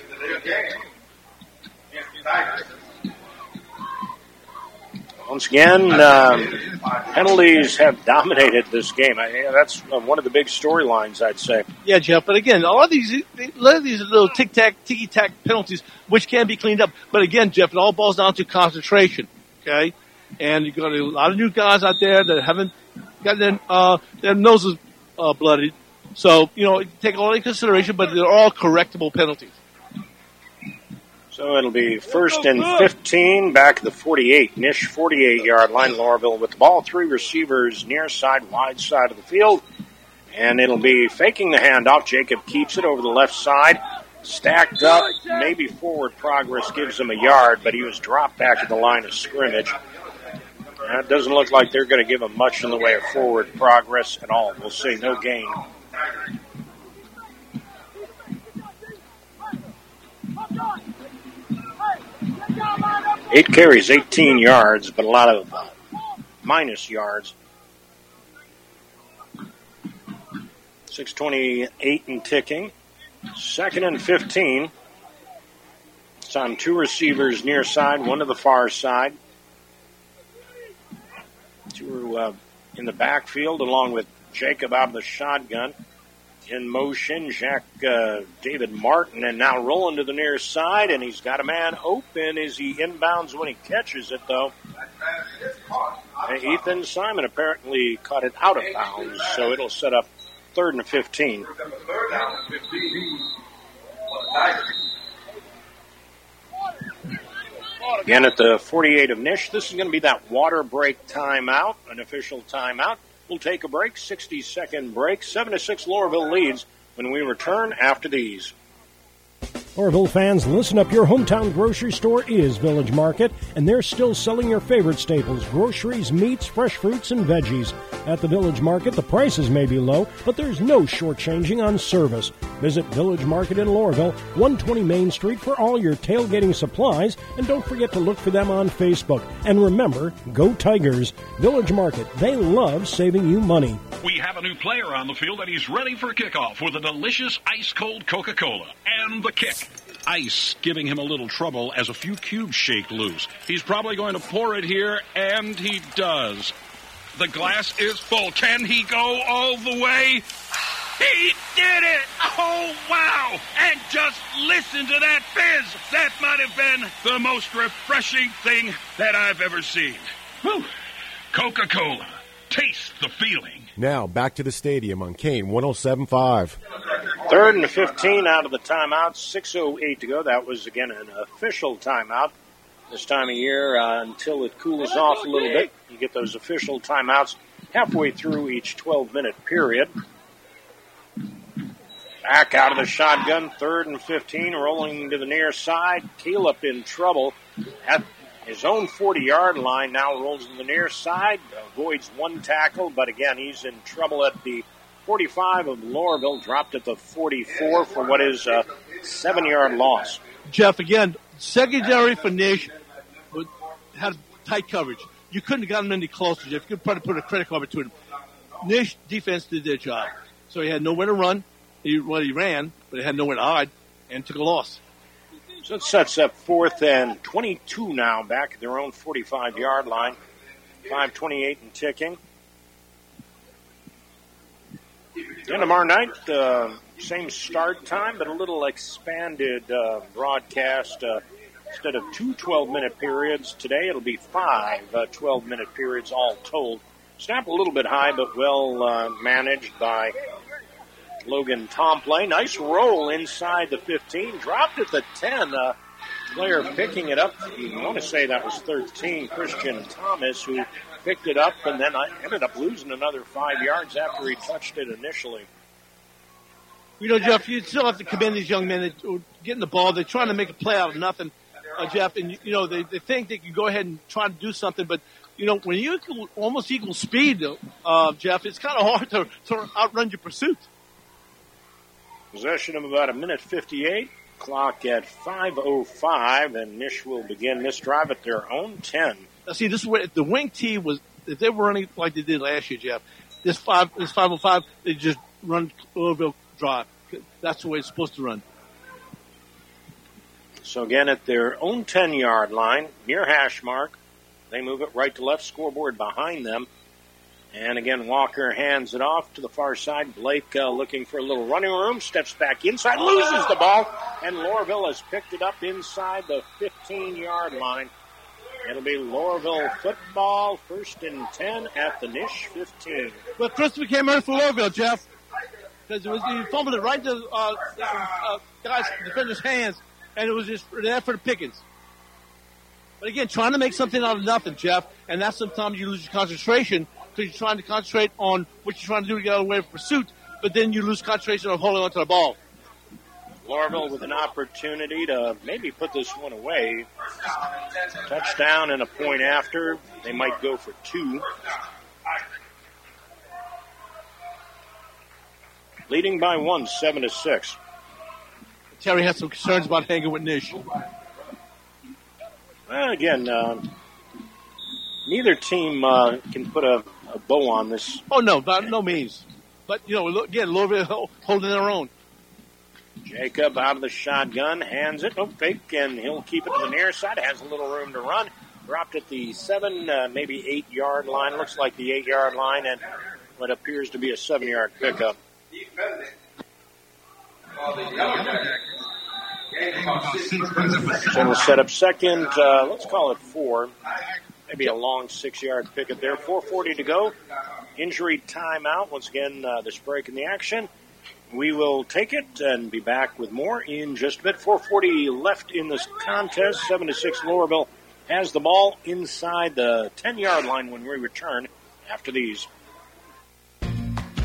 Once again, um, penalties have dominated this game. I, that's uh, one of the big storylines, I'd say. Yeah, Jeff, but again, a lot of these, a lot of these little tic-tac, ticky-tack penalties, which can be cleaned up. But again, Jeff, it all boils down to concentration, okay? And you've got a lot of new guys out there that haven't got their, uh, their noses uh, bloodied. So, you know, take all into consideration, but they're all correctable penalties. So it'll be first and fifteen, back at the forty-eight. Nish forty-eight-yard line. Laurelville with the ball. Three receivers near side, wide side of the field. And it'll be faking the handoff. Jacob keeps it over the left side. Stacked up, maybe forward progress gives him a yard, but he was dropped back at the line of scrimmage. And it doesn't look like they're going to give him much in the way of forward progress at all. We'll see, no gain. Eight carries, eighteen yards, but a lot of uh, minus yards. six twenty-eight and ticking. Second and fifteen. It's on two receivers near side, one to the far side. Two uh, in the backfield, along with Jacob out of the shotgun. In motion, Jack uh, David Martin, and now rolling to the near side, and he's got a man open as he inbounds when he catches it, though. And Ethan Simon apparently caught it out of bounds, so it'll set up third and fifteen. Again at the forty-eight of Nish. This is going to be that water break timeout, an official timeout. We'll take a break, sixty-second break. seven to six Loreauville leads when we return after these. Loreauville fans, listen up. Your hometown grocery store is Village Market, and they're still selling your favorite staples, groceries, meats, fresh fruits, and veggies. At the Village Market, the prices may be low, but there's no shortchanging on service. Visit Village Market in Loreauville, one twenty Main Street, for all your tailgating supplies, and don't forget to look for them on Facebook. And remember, go Tigers! Village Market, they love saving you money. We have a new player on the field, and he's ready for kickoff with a delicious ice-cold Coca-Cola and the kick. Ice giving him a little trouble as a few cubes shake loose. He's probably going to pour it here, and he does. The glass is full. Can he go all the way? He did it! Oh, wow! And just listen to that fizz! That might have been the most refreshing thing that I've ever seen. Whew. Coca-Cola. Taste the feeling. Now, back to the stadium on Kane one oh seven point five. Third and fifteen out of the timeout, six oh eight to go. That was, again, an official timeout. This time of year, uh, until it cools off a little bit, you get those official timeouts halfway through each twelve-minute period. Back out of the shotgun, third and fifteen, rolling to the near side. Caleb in trouble at his own forty-yard line, now rolls to the near side, avoids one tackle, but again, he's in trouble at the forty-five of Loreauville, dropped at the forty-four for what is a seven-yard loss. Jeff, again, secondary for Nish had tight coverage. You couldn't have gotten any closer, Jeff. You could probably put a credit card between them. Nish defense did their job. So he had nowhere to run. He, well, he ran, but he had nowhere to hide and took a loss. So it sets up fourth and twenty-two now, back at their own forty-five-yard line. five twenty-eight and ticking. And tomorrow night, uh, same start time, but a little expanded uh, broadcast. Uh, instead of two twelve-minute periods today, it'll be five uh, twelve-minute periods all told. Snap a little bit high, but well uh, managed by Logan Tomplay. Nice roll inside the fifteen. Dropped at the ten. Uh, player picking it up. I want to say that was thirteen, Christian Thomas, who picked it up and then I ended up losing another five yards after he touched it initially. You know, Jeff, you still have to commend these young men that are getting the ball. They're trying to make a play out of nothing, uh, Jeff. And, you know, they, they think they can go ahead and try to do something. But, you know, when you equal, almost equal speed, uh, Jeff, it's kind of hard to, to outrun your pursuit. Possession of about a minute fifty-eight. Clock at five oh five, and Nish will begin this drive at their own ten. Now, see, this is where if the wing T was, if they were running like they did last year, Jeff, this five, this five oh five, they just run Loreauville drive. That's the way it's supposed to run. So again, at their own ten-yard line, near hash mark, they move it right to left, scoreboard behind them. And again, Walker hands it off to the far side. Blake uh, looking for a little running room, steps back inside, loses the ball, and Loreauville has picked it up inside the fifteen-yard line. It'll be Loreauville football, first and ten at the Nish fifteen. Well, Christopher came in for Loreauville, Jeff, because it was he fumbled it right into uh, uh, guys defender's hands, and it was just there for the pickings. But again, trying to make something out of nothing, Jeff, and that's sometimes you lose your concentration. So you're trying to concentrate on what you're trying to do to get out of the way of pursuit, but then you lose concentration of holding onto the ball. Loreauville with an opportunity to maybe put this one away. Touchdown and a point after. They might go for two. Leading by one, seven to six. Terry has some concerns about hanging with Nish. Well, again, uh, neither team uh, can put a a bow on this. Oh, no, by no means. But, you know, again, Loreauville holding their own. Jacob out of the shotgun, hands it, no fake, and he'll keep it to the near side. Has a little room to run. Dropped at the seven, uh, maybe eight-yard line. Looks like the eight-yard line, and what appears to be a seven-yard pickup. So we'll set up second, uh, let's call it four. Maybe a long six-yard pickup there. four forty to go. Injury timeout. Once again, uh, this break in the action. We will take it and be back with more in just a bit. four forty left in this contest. seven to six Loreauville has the ball inside the ten-yard line when we return after these.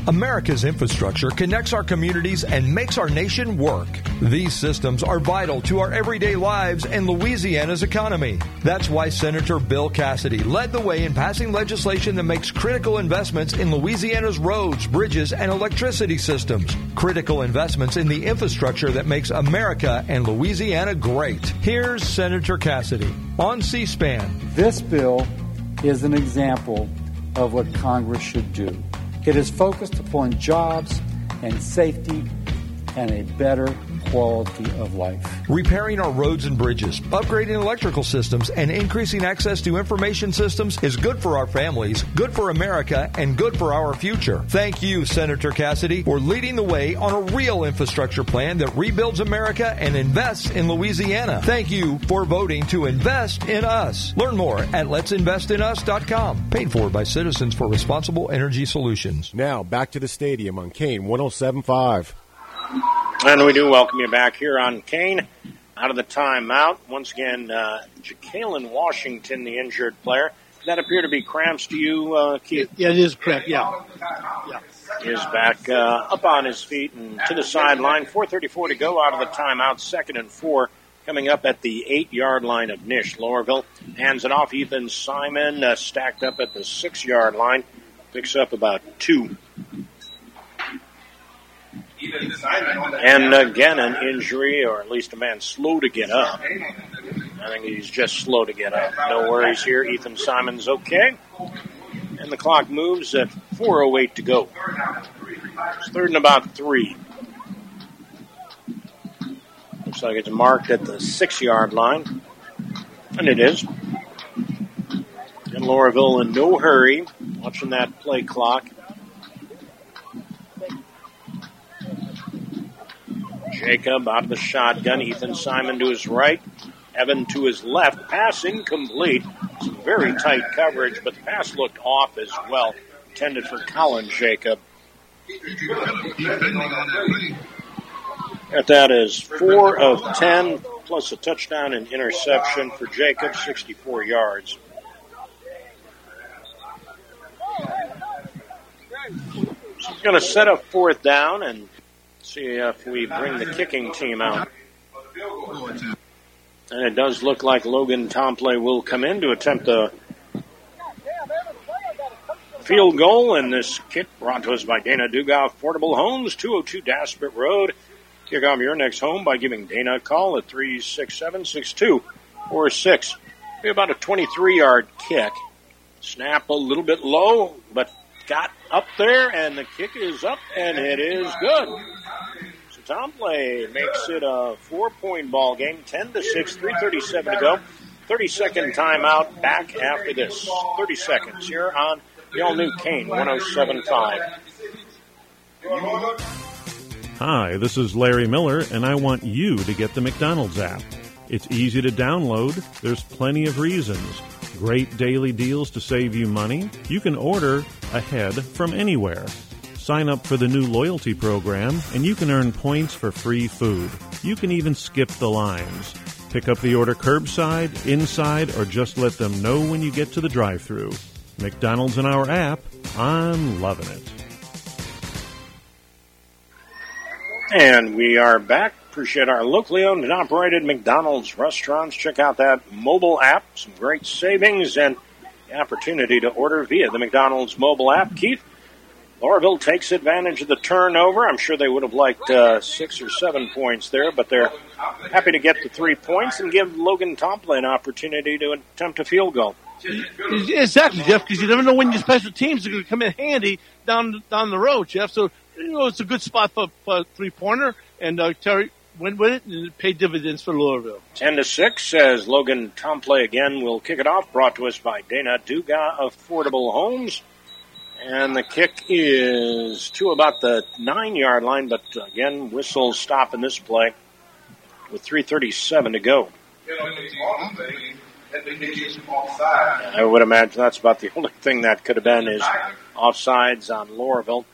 America's infrastructure connects our communities and makes our nation work. These systems are vital to our everyday lives and Louisiana's economy. That's why Senator Bill Cassidy led the way in passing legislation that makes critical investments in Louisiana's roads, bridges, and electricity systems. Critical investments in the infrastructure that makes America and Louisiana great. Here's Senator Cassidy on C-SPAN. This bill is an example of what Congress should do. It is focused upon jobs and safety and a better quality of life. Repairing our roads and bridges, upgrading electrical systems, and increasing access to information systems is good for our families, good for America, and good for our future. Thank you, Senator Cassidy, for leading the way on a real infrastructure plan that rebuilds America and invests in Louisiana. Thank you for voting to invest in us. Learn more at lets invest in us dot com. Paid for by Citizens for Responsible Energy Solutions. Now, back to the stadium on Kane one oh seven point five. And we do welcome you back here on Kane. Out of the timeout, once again, uh, Jacalyn Washington, the injured player. Does that appear to be cramps to you, uh, Keith? Yeah, it is cramp, yeah. yeah. He is back uh, up on his feet and to the sideline. four thirty-four to go out of the timeout, second and four. Coming up at the eight-yard line of Nish. Lowerville hands it off. Ethan Simon uh, stacked up at the six-yard line. Picks up about two. And again, an injury, or at least a man slow to get up. I think he's just slow to get up. No worries here. Ethan Simon's okay. And the clock moves at four oh eight to go. It's third and about three. Looks like it's marked at the six-yard line. And it is. And Lowerville in no hurry, watching that play clock. Jacob out of the shotgun. Ethan Simon to his right. Evan to his left. Pass incomplete. Some very tight coverage, but the pass looked off as well. Intended for Colin Jacob. At that is four of ten, plus a touchdown and interception for Jacob, sixty-four yards. So he's going to set up fourth down and see if we bring the kicking team out. And it does look like Logan Tomplay will come in to attempt a field goal. And this kick brought to us by Dana Duga, Affordable Homes, two oh two Daspit Road. Kick off your next home by giving Dana a call at three six seven, six two four six. Be about a twenty-three-yard kick. Snap a little bit low, but got up there, and the kick is up, and it is good. So Tomplay makes it a four-point ball game, ten to six, three thirty-seven to go. thirty-second timeout back after this. thirty seconds here on the all-new Kane one oh seven point five. Hi, this is Larry Miller, and I want you to get the McDonald's app. It's easy to download. There's plenty of reasons. Great daily deals to save you money. You can order ahead from anywhere. Sign up for the new loyalty program, and you can earn points for free food. You can even skip the lines. Pick up the order curbside, inside, or just let them know when you get to the drive-thru. McDonald's in our app. I'm loving it. And we are back. Appreciate our locally owned and operated McDonald's restaurants. Check out that mobile app. Some great savings and the opportunity to order via the McDonald's mobile app. Keith, Lowerville takes advantage of the turnover. I'm sure they would have liked uh, six or seven points there, but they're happy to get the three points and give Logan Tomplin an opportunity to attempt a field goal. Exactly, Jeff, because you never know when your special teams are going to come in handy down down the road, Jeff. So, you know, it's a good spot for, for a three-pointer, and uh, Terry went with it and paid dividends for Lowerville. ten to six as Logan Tomplay again will kick it off, brought to us by Dana Duga Affordable Homes. And the kick is to about the nine-yard line, but again, whistle stop in this play with three thirty-seven to go. I would imagine that's about the only thing that could have been is offsides on Lowerville.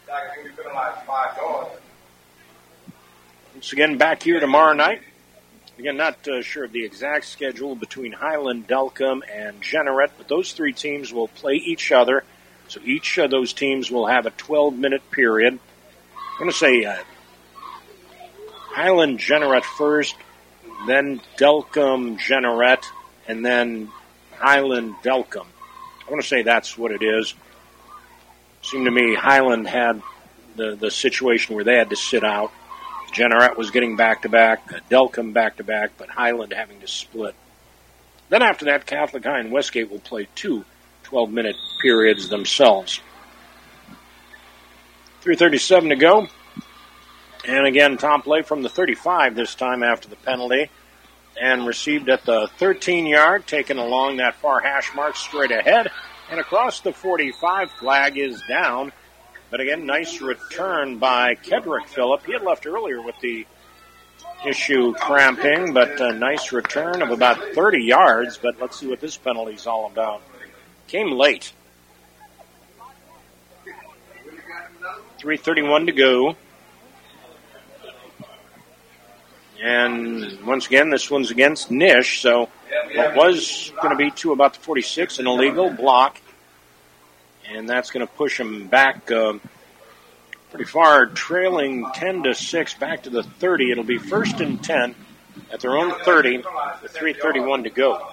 Once again, back here tomorrow night. Again, not uh, sure of the exact schedule between Highland, Delcom, and Jeanerette, but those three teams will play each other So each of those teams will have a twelve-minute period. I'm going to say uh, Highland Jeanerette first, then Delcambre Jeanerette, and then Highland Delcambre. I want to say that's what it is. Seemed to me Highland had the, the situation where they had to sit out. Jeanerette was getting back-to-back, Delcambre back-to-back, but Highland having to split. Then after that, Catholic High and Westgate will play two twelve-minute periods themselves. three thirty-seven to go. And again, Tom play from the thirty-five this time after the penalty. And received at the thirteen-yard, taken along that far hash mark straight ahead. And across the forty-five, flag is down. But again, nice return by Kedrick Phillip. He had left earlier with the issue cramping, but a nice return of about thirty yards. But let's see what this penalty is all about. Came late. three thirty-one to go. And once again, this one's against Nish, so what was going to be to about the forty-six, an illegal block. And that's going to push them back uh, pretty far, trailing ten to six, back to the thirty. It'll be first and ten at their own thirty, with three thirty-one to go.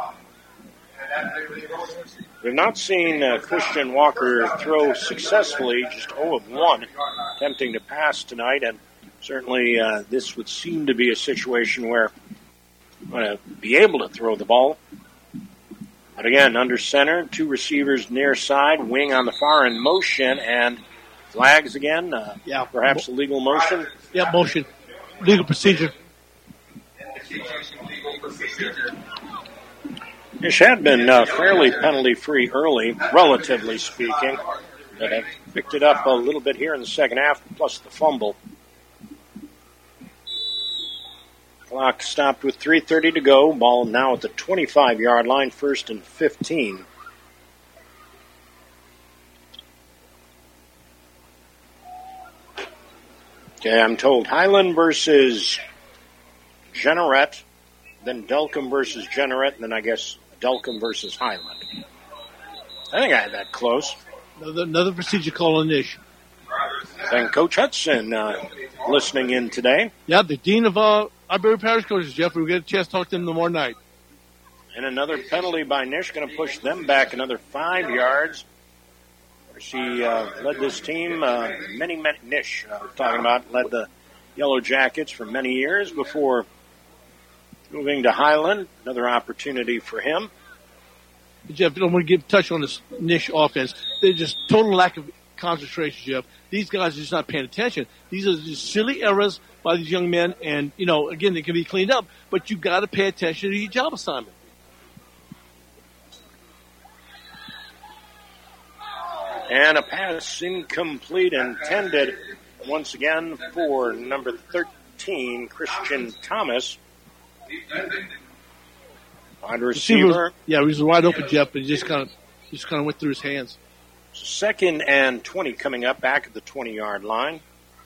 We've not seen uh, Christian Walker throw successfully, just zero of one, attempting to pass tonight, and certainly uh, this would seem to be a situation where I'm going to be able to throw the ball. But again, under center, two receivers near side, wing on the far in motion, and flags again. Uh, yeah, perhaps a legal motion. Yeah, motion, legal procedure. Nish had been uh, fairly penalty-free early, relatively speaking, but have picked it up a little bit here in the second half, plus the fumble. Clock stopped with three thirty to go. Ball now at the twenty-five-yard line, first and fifteen. Okay, I'm told Highland versus Jeanerette, then Delcambre versus Jeanerette, and then I guess Delcambre versus Highland. I think I had that close. Another, another procedure call on Nish. And Coach Hudson uh, listening in today. Yeah, the dean of uh, Iberia Parish coaches, Jeff. We'll get a chance to talk to him tomorrow night. And another penalty by Nish, going to push them back another five yards. She uh, led this team, uh, many, many, Nish, uh, we're talking about, led the Yellow Jackets for many years before moving to Highland. Another opportunity for him. Jeff, I don't want to give touch on this Nish offense. They're just total lack of concentration, Jeff. These guys are just not paying attention. These are just silly errors by these young men, and, you know, again, they can be cleaned up, but you've got to pay attention to your job assignment. And a pass incomplete, intended once again for number thirteen, Christian Thomas. Wide receiver. Yeah, he was wide open, Jeff, but he just kind of just kind of went through his hands. Second and twenty coming up back at the twenty-yard line.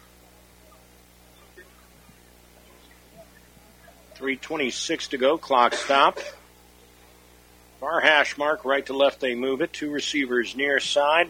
three twenty-six to go. Clock stopped. Far hash mark, right to left they move it. Two receivers near side.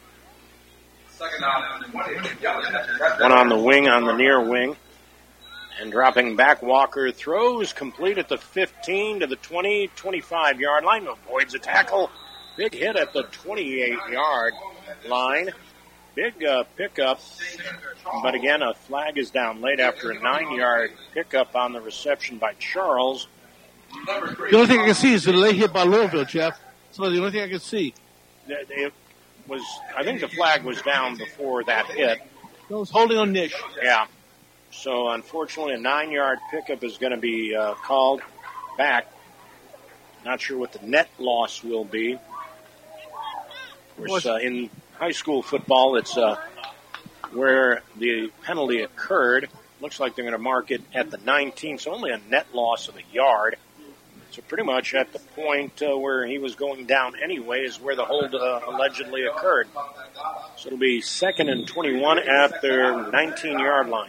One on the wing, on the near wing. And dropping back, Walker throws complete at the fifteen to the twenty, twenty-five-yard line. Avoids a tackle. Big hit at the twenty-eight-yard line. Big uh, pickup. But again, a flag is down late after a nine-yard pickup on the reception by Charles. The only thing I can see is the late hit by Louisville, Jeff. That's the only thing I can see. It was, I think the flag was down before that hit. It was holding on Nish. Yeah. So, unfortunately, a nine-yard pickup is going to be uh, called back. Not sure what the net loss will be. Of course, uh, in high school football, it's uh, where the penalty occurred. Looks like they're going to mark it at the nineteen, so only a net loss of a yard. So pretty much at the point uh, where he was going down anyway is where the hold uh, allegedly occurred. So it'll be second and twenty-one at their nineteen-yard line.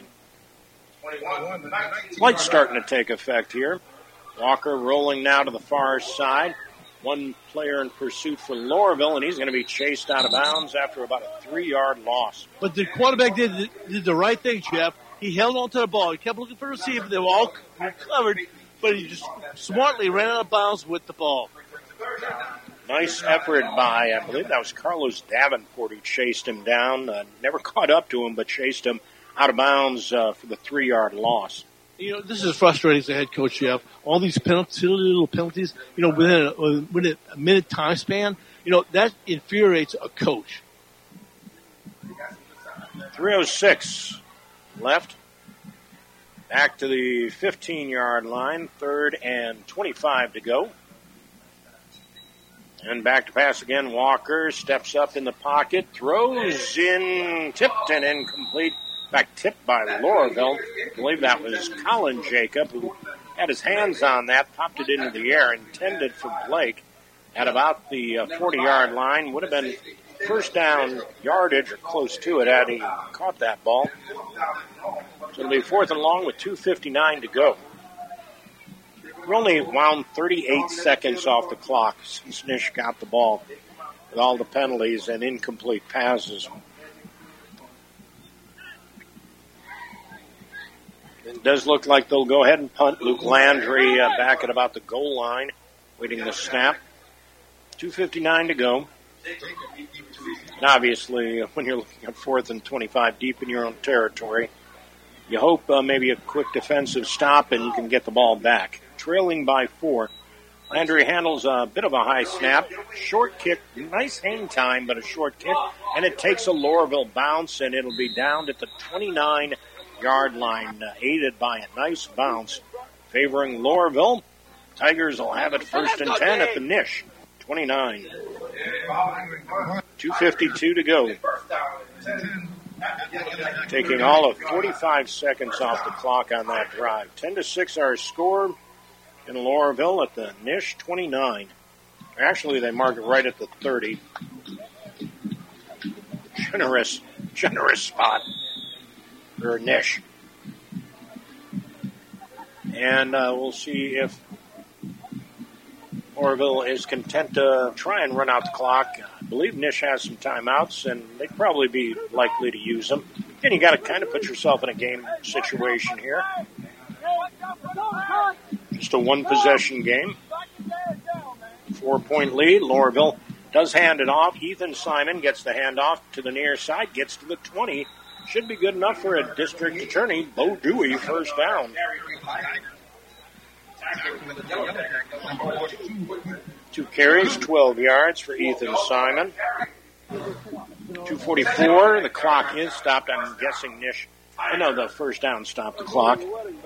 Lights starting to take effect here. Walker rolling now to the far side. One player in pursuit for Loreauville, and he's going to be chased out of bounds after about a three-yard loss. But the quarterback did, did the right thing, Jeff. He held on to the ball. He kept looking for the receiver. They were all covered, but he just smartly ran out of bounds with the ball. Nice effort by, I believe that was Carlos Davenport who chased him down. Uh, never caught up to him, but chased him out of bounds uh, for the three-yard loss. You know, this is frustrating as a head coach, Jeff. All these penalties, silly little penalties, you know, within a, within a minute time span, you know, that infuriates a coach. three oh six left. Back to the fifteen-yard line, third and twenty-five to go. And back to pass again. Walker steps up in the pocket, throws in, tipped and incomplete. In fact, tipped by Loreauville. I believe that was Colin Jacob who had his hands on that, popped it into the air, intended for Blake at about the uh, forty-yard line. Would have been first down yardage or close to it had he caught that ball. So it'll be fourth and long with two fifty-nine to go. We're only wound thirty-eight seconds off the clock since Nish got the ball with all the penalties and incomplete passes. It does look like they'll go ahead and punt. Luke Landry uh, back at about the goal line, waiting the snap. two fifty-nine to go. And obviously, when you're looking at fourth and twenty-five deep in your own territory, you hope uh, maybe a quick defensive stop and you can get the ball back. Trailing by four. Landry handles a bit of a high snap. Short kick, nice hang time, but a short kick. And it takes a Loreauville bounce, and it'll be down at the twenty-nine-yard line, uh, aided by a nice bounce favoring Loreauville. Tigers will have it first and ten at the Nish. twenty-nine. two fifty-two to go. Taking all of forty-five seconds off the clock on that drive. ten to six our score in Loreauville at the Nish twenty-nine. Actually, they mark it right at the thirty. Generous, generous spot for Nish. And uh, we'll see if Loreauville is content to try and run out the clock. I believe Nish has some timeouts, and they'd probably be likely to use them. And you got to kind of put yourself in a game situation here. Just a one-possession game. Four-point lead. Loreauville does hand it off. Ethan Simon gets the handoff to the near side, gets to the twenty. Should be good enough for a district attorney. Bo Dewey, first down. Two carries, twelve yards for Ethan Simon. two forty-four, the clock is stopped. I'm guessing Nish, I know the first down stopped the clock.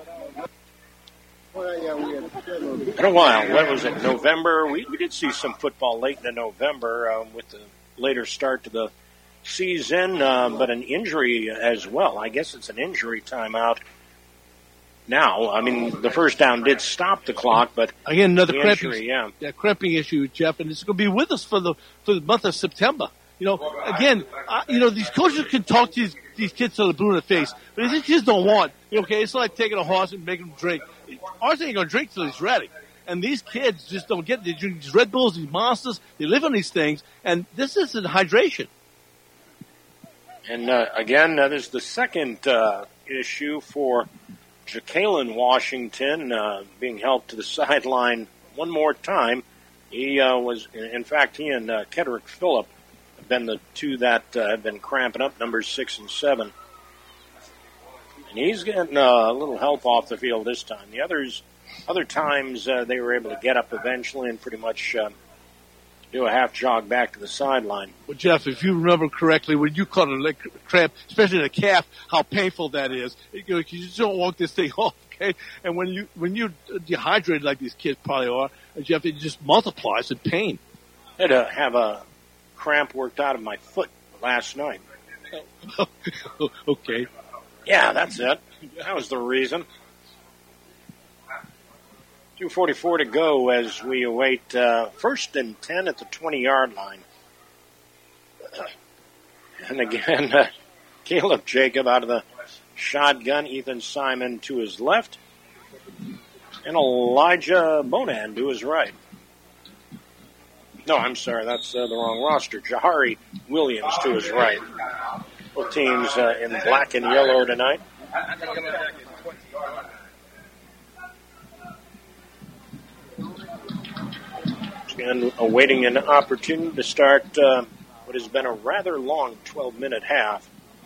In a while, what was it, November? We, we did see some football late in November um, with the later start to the season, uh, but an injury as well. I guess it's an injury timeout. Now, I mean, the first down did stop the clock, but again, another the cramping, injury, yeah. yeah, cramping issue, Jeff, and it's going to be with us for the for the month of September. You know, again, I, you know, these coaches can talk to these, these kids till the blue in the face, but these kids don't want. Okay, it's like taking a horse and making them drink. Ours ain't going to drink till he's ready. And these kids just don't get it. They drink these Red Bulls, these Monsters. They live on these things, and this isn't hydration. And uh, again, uh, there's the second uh, issue for Jacqueline Washington uh, being helped to the sideline one more time. He uh, was, in fact, he and uh, Kedrick Phillip have been the two that uh, have been cramping up, numbers six and seven. And he's getting uh, a little help off the field this time. The others, other times, uh, they were able to get up eventually and pretty much uh, do a half jog back to the sideline. Well, Jeff, if you remember correctly, when you caught a leg cramp, especially in a calf, how painful that is. You know, you just don't walk this thing off, okay? And when you when you dehydrated like these kids probably are, Jeff, it just multiplies in pain. I had to have a cramp worked out of my foot last night. Okay. Yeah, that's it. That was the reason. two forty-four to go as we await uh, first and ten at the twenty-yard line. And again, uh, Caleb Jacob out of the shotgun, Ethan Simon to his left, and Elijah Bonan to his right. No, I'm sorry, that's uh, the wrong roster. Jahari Williams to his right. Both teams uh, in black and yellow tonight. And awaiting an opportunity to start uh, what has been a rather long twelve-minute half.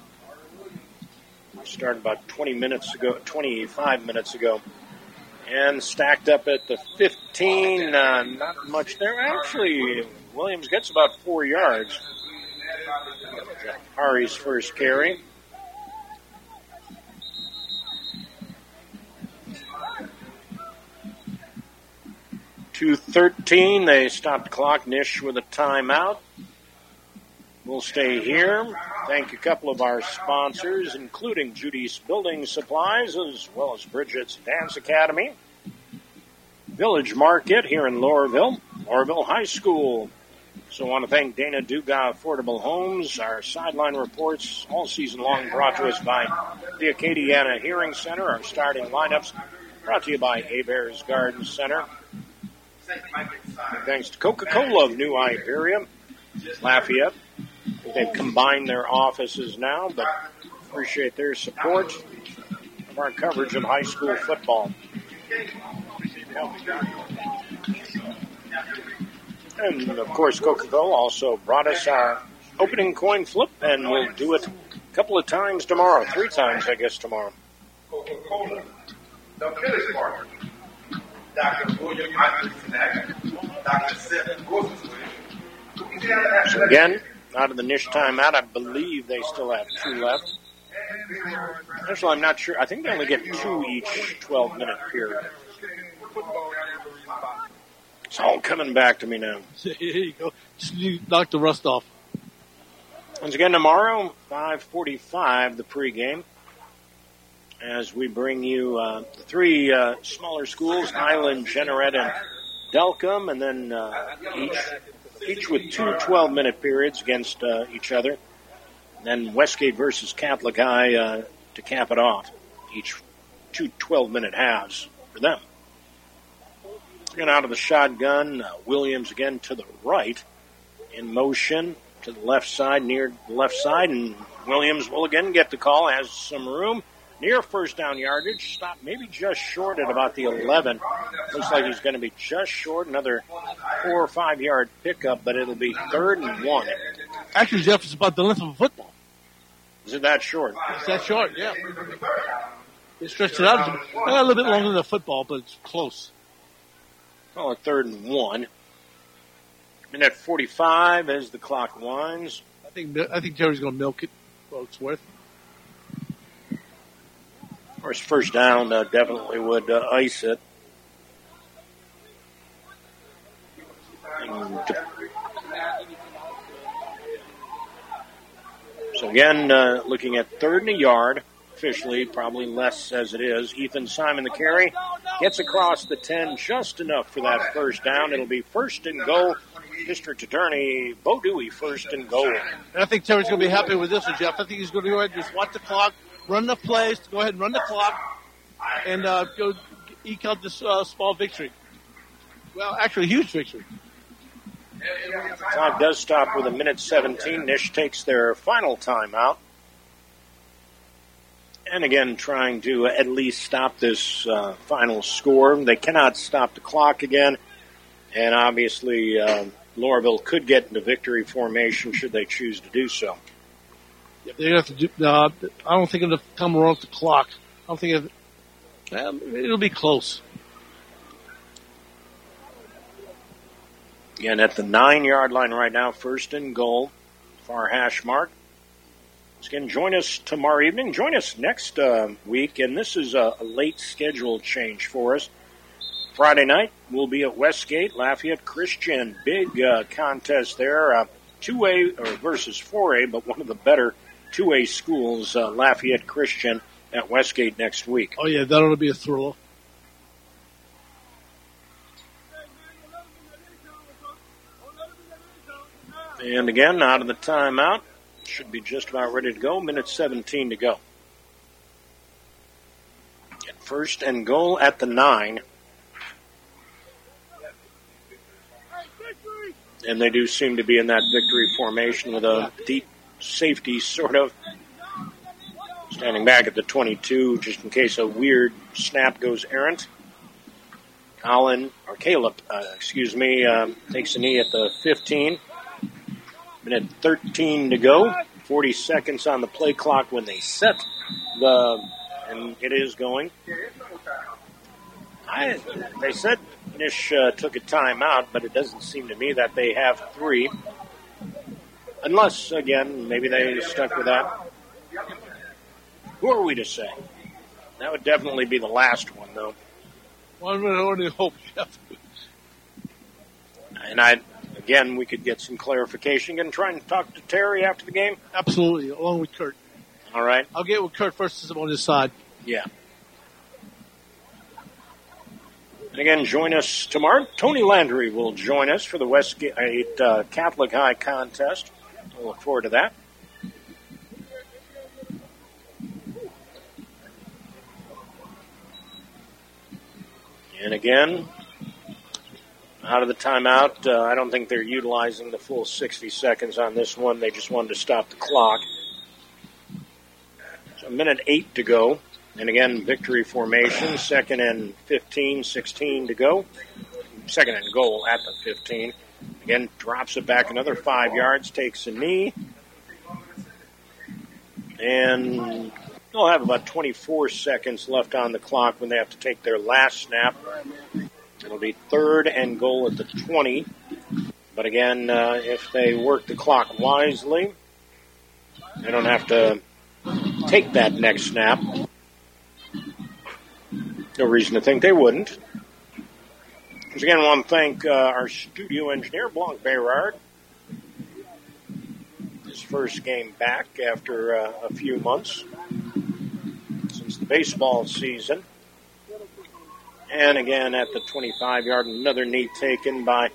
We started about twenty minutes ago, twenty-five minutes ago, and stacked up at the fifteen. Uh, not much there. Actually, Williams gets about four yards. Hari's first carry. two thirteen, they stopped the clock. Nish with a timeout. We'll stay here. Thank a couple of our sponsors, including Judy's Building Supplies, as well as Bridget's Dance Academy, Village Market here in Laurelville, Laurelville High School. So I want to thank Dana Duga Affordable Homes. Our sideline reports all season long brought to us by the Acadiana Hearing Center. Our starting lineups brought to you by Hebert's Garden Center. Thanks to Coca-Cola of New Iberia, Lafayette. They've combined their offices now, but appreciate their support of our coverage of high school football. And, of course, Coca-Cola also brought us our opening coin flip, and we'll do it a couple of times tomorrow. Three times, I guess, tomorrow. Coca-Cola, the Phillies partner. Doctor William Isaac, Doctor Seth So again, out of the Nish timeout, I believe they still have two left. Actually, I'm not sure. I think they only get two each twelve-minute period. It's all coming back to me now. Here you go. Just knock the rust off. Once again, tomorrow, five forty-five, the pregame, as we bring you uh, the three uh, smaller schools, Highland, Jeanneret, and Delcom, and then uh, each each with two twelve-minute periods against uh, each other. And then Westgate versus Catholic High uh, to cap it off, each two twelve-minute halves for them. Again, out of the shotgun, uh, Williams again to the right, in motion to the left side, near the left side, and Williams will again get the call, has some room. Near first down yardage, stopped maybe just short at about the eleven. Looks like he's going to be just short, another four or five yard pickup, but it'll be third and one. Actually, Jeff, it's about the length of a football. Is it that short? It's that short, yeah. They stretched it out a little bit longer than a football, but it's close. Call it third and one. Minute forty-five as the clock winds. I think I think Jerry's going to milk it for what it's worth. Of course, first down uh, definitely would uh, ice it. And so again, uh, looking at third and a yard, officially probably less as it is. Ethan Simon, the carry, gets across the ten just enough for that first down. It'll be first and goal. District Attorney Bo Dewey, first and goal. And I think Terry's going to be happy with this one, Jeff. I think he's going to go ahead and just watch the clock, run the plays, go ahead and run the clock, and uh, go eke out this uh, small victory. Well, actually, a huge victory. Clock does stop with a minute seventeen. Nish takes their final timeout. And again, trying to at least stop this uh, final score. They cannot stop the clock again. And obviously, uh, Laurelville could get into victory formation should they choose to do so. Yeah, they have to do. Uh, I don't think it'll come around the clock. I don't think it, um, it'll be close. Again, at the nine-yard line right now, first and goal, far hash mark. Again, join us tomorrow evening. Join us next uh, week, and this is a, a late schedule change for us. Friday night, we'll be at Westgate, Lafayette Christian. Big uh, contest there, uh, two A or versus four A, but one of the better two A schools, uh, Lafayette Christian, at Westgate next week. Oh, yeah, that'll be a thriller. And again, out of the timeout. Should be just about ready to go. Minute seventeen to go. And first and goal at the nine. And they do seem to be in that victory formation with a deep safety sort of standing back at the twenty-two just in case a weird snap goes errant. Colin, or Caleb, uh, excuse me, um, takes a knee at the fifteen. Minute thirteen to go. forty seconds on the play clock when they set the, and it is going. I, they said Nish uh, took a timeout, but it doesn't seem to me that they have three. Unless, again, maybe they stuck with that. Who are we to say? That would definitely be the last one, though. One would only hope, Jeff. And I, again, we could get some clarification. Going to try and talk to Terry after the game? Absolutely, along with Kurt. All right. I'll get with Kurt first since I'm on his side. Yeah. And again, join us tomorrow. Tony Landry will join us for the Westgate uh, Catholic High contest. We'll look forward to that. And again, out of the timeout, uh, I don't think they're utilizing the full sixty seconds on this one. They just wanted to stop the clock. So a minute eight to go. And again, victory formation, second and fifteen, sixteen to go. Second and goal at the fifteen. Again, drops it back another five yards, takes a knee. And they'll have about twenty-four seconds left on the clock when they have to take their last snap. It'll be third and goal at the twenty. But again, uh, if they work the clock wisely, they don't have to take that next snap. No reason to think they wouldn't. Because again, I want to thank uh, our studio engineer, Blanc Berard. His first game back after uh, a few months since the baseball season. And again, at the twenty-five-yard, another knee taken by...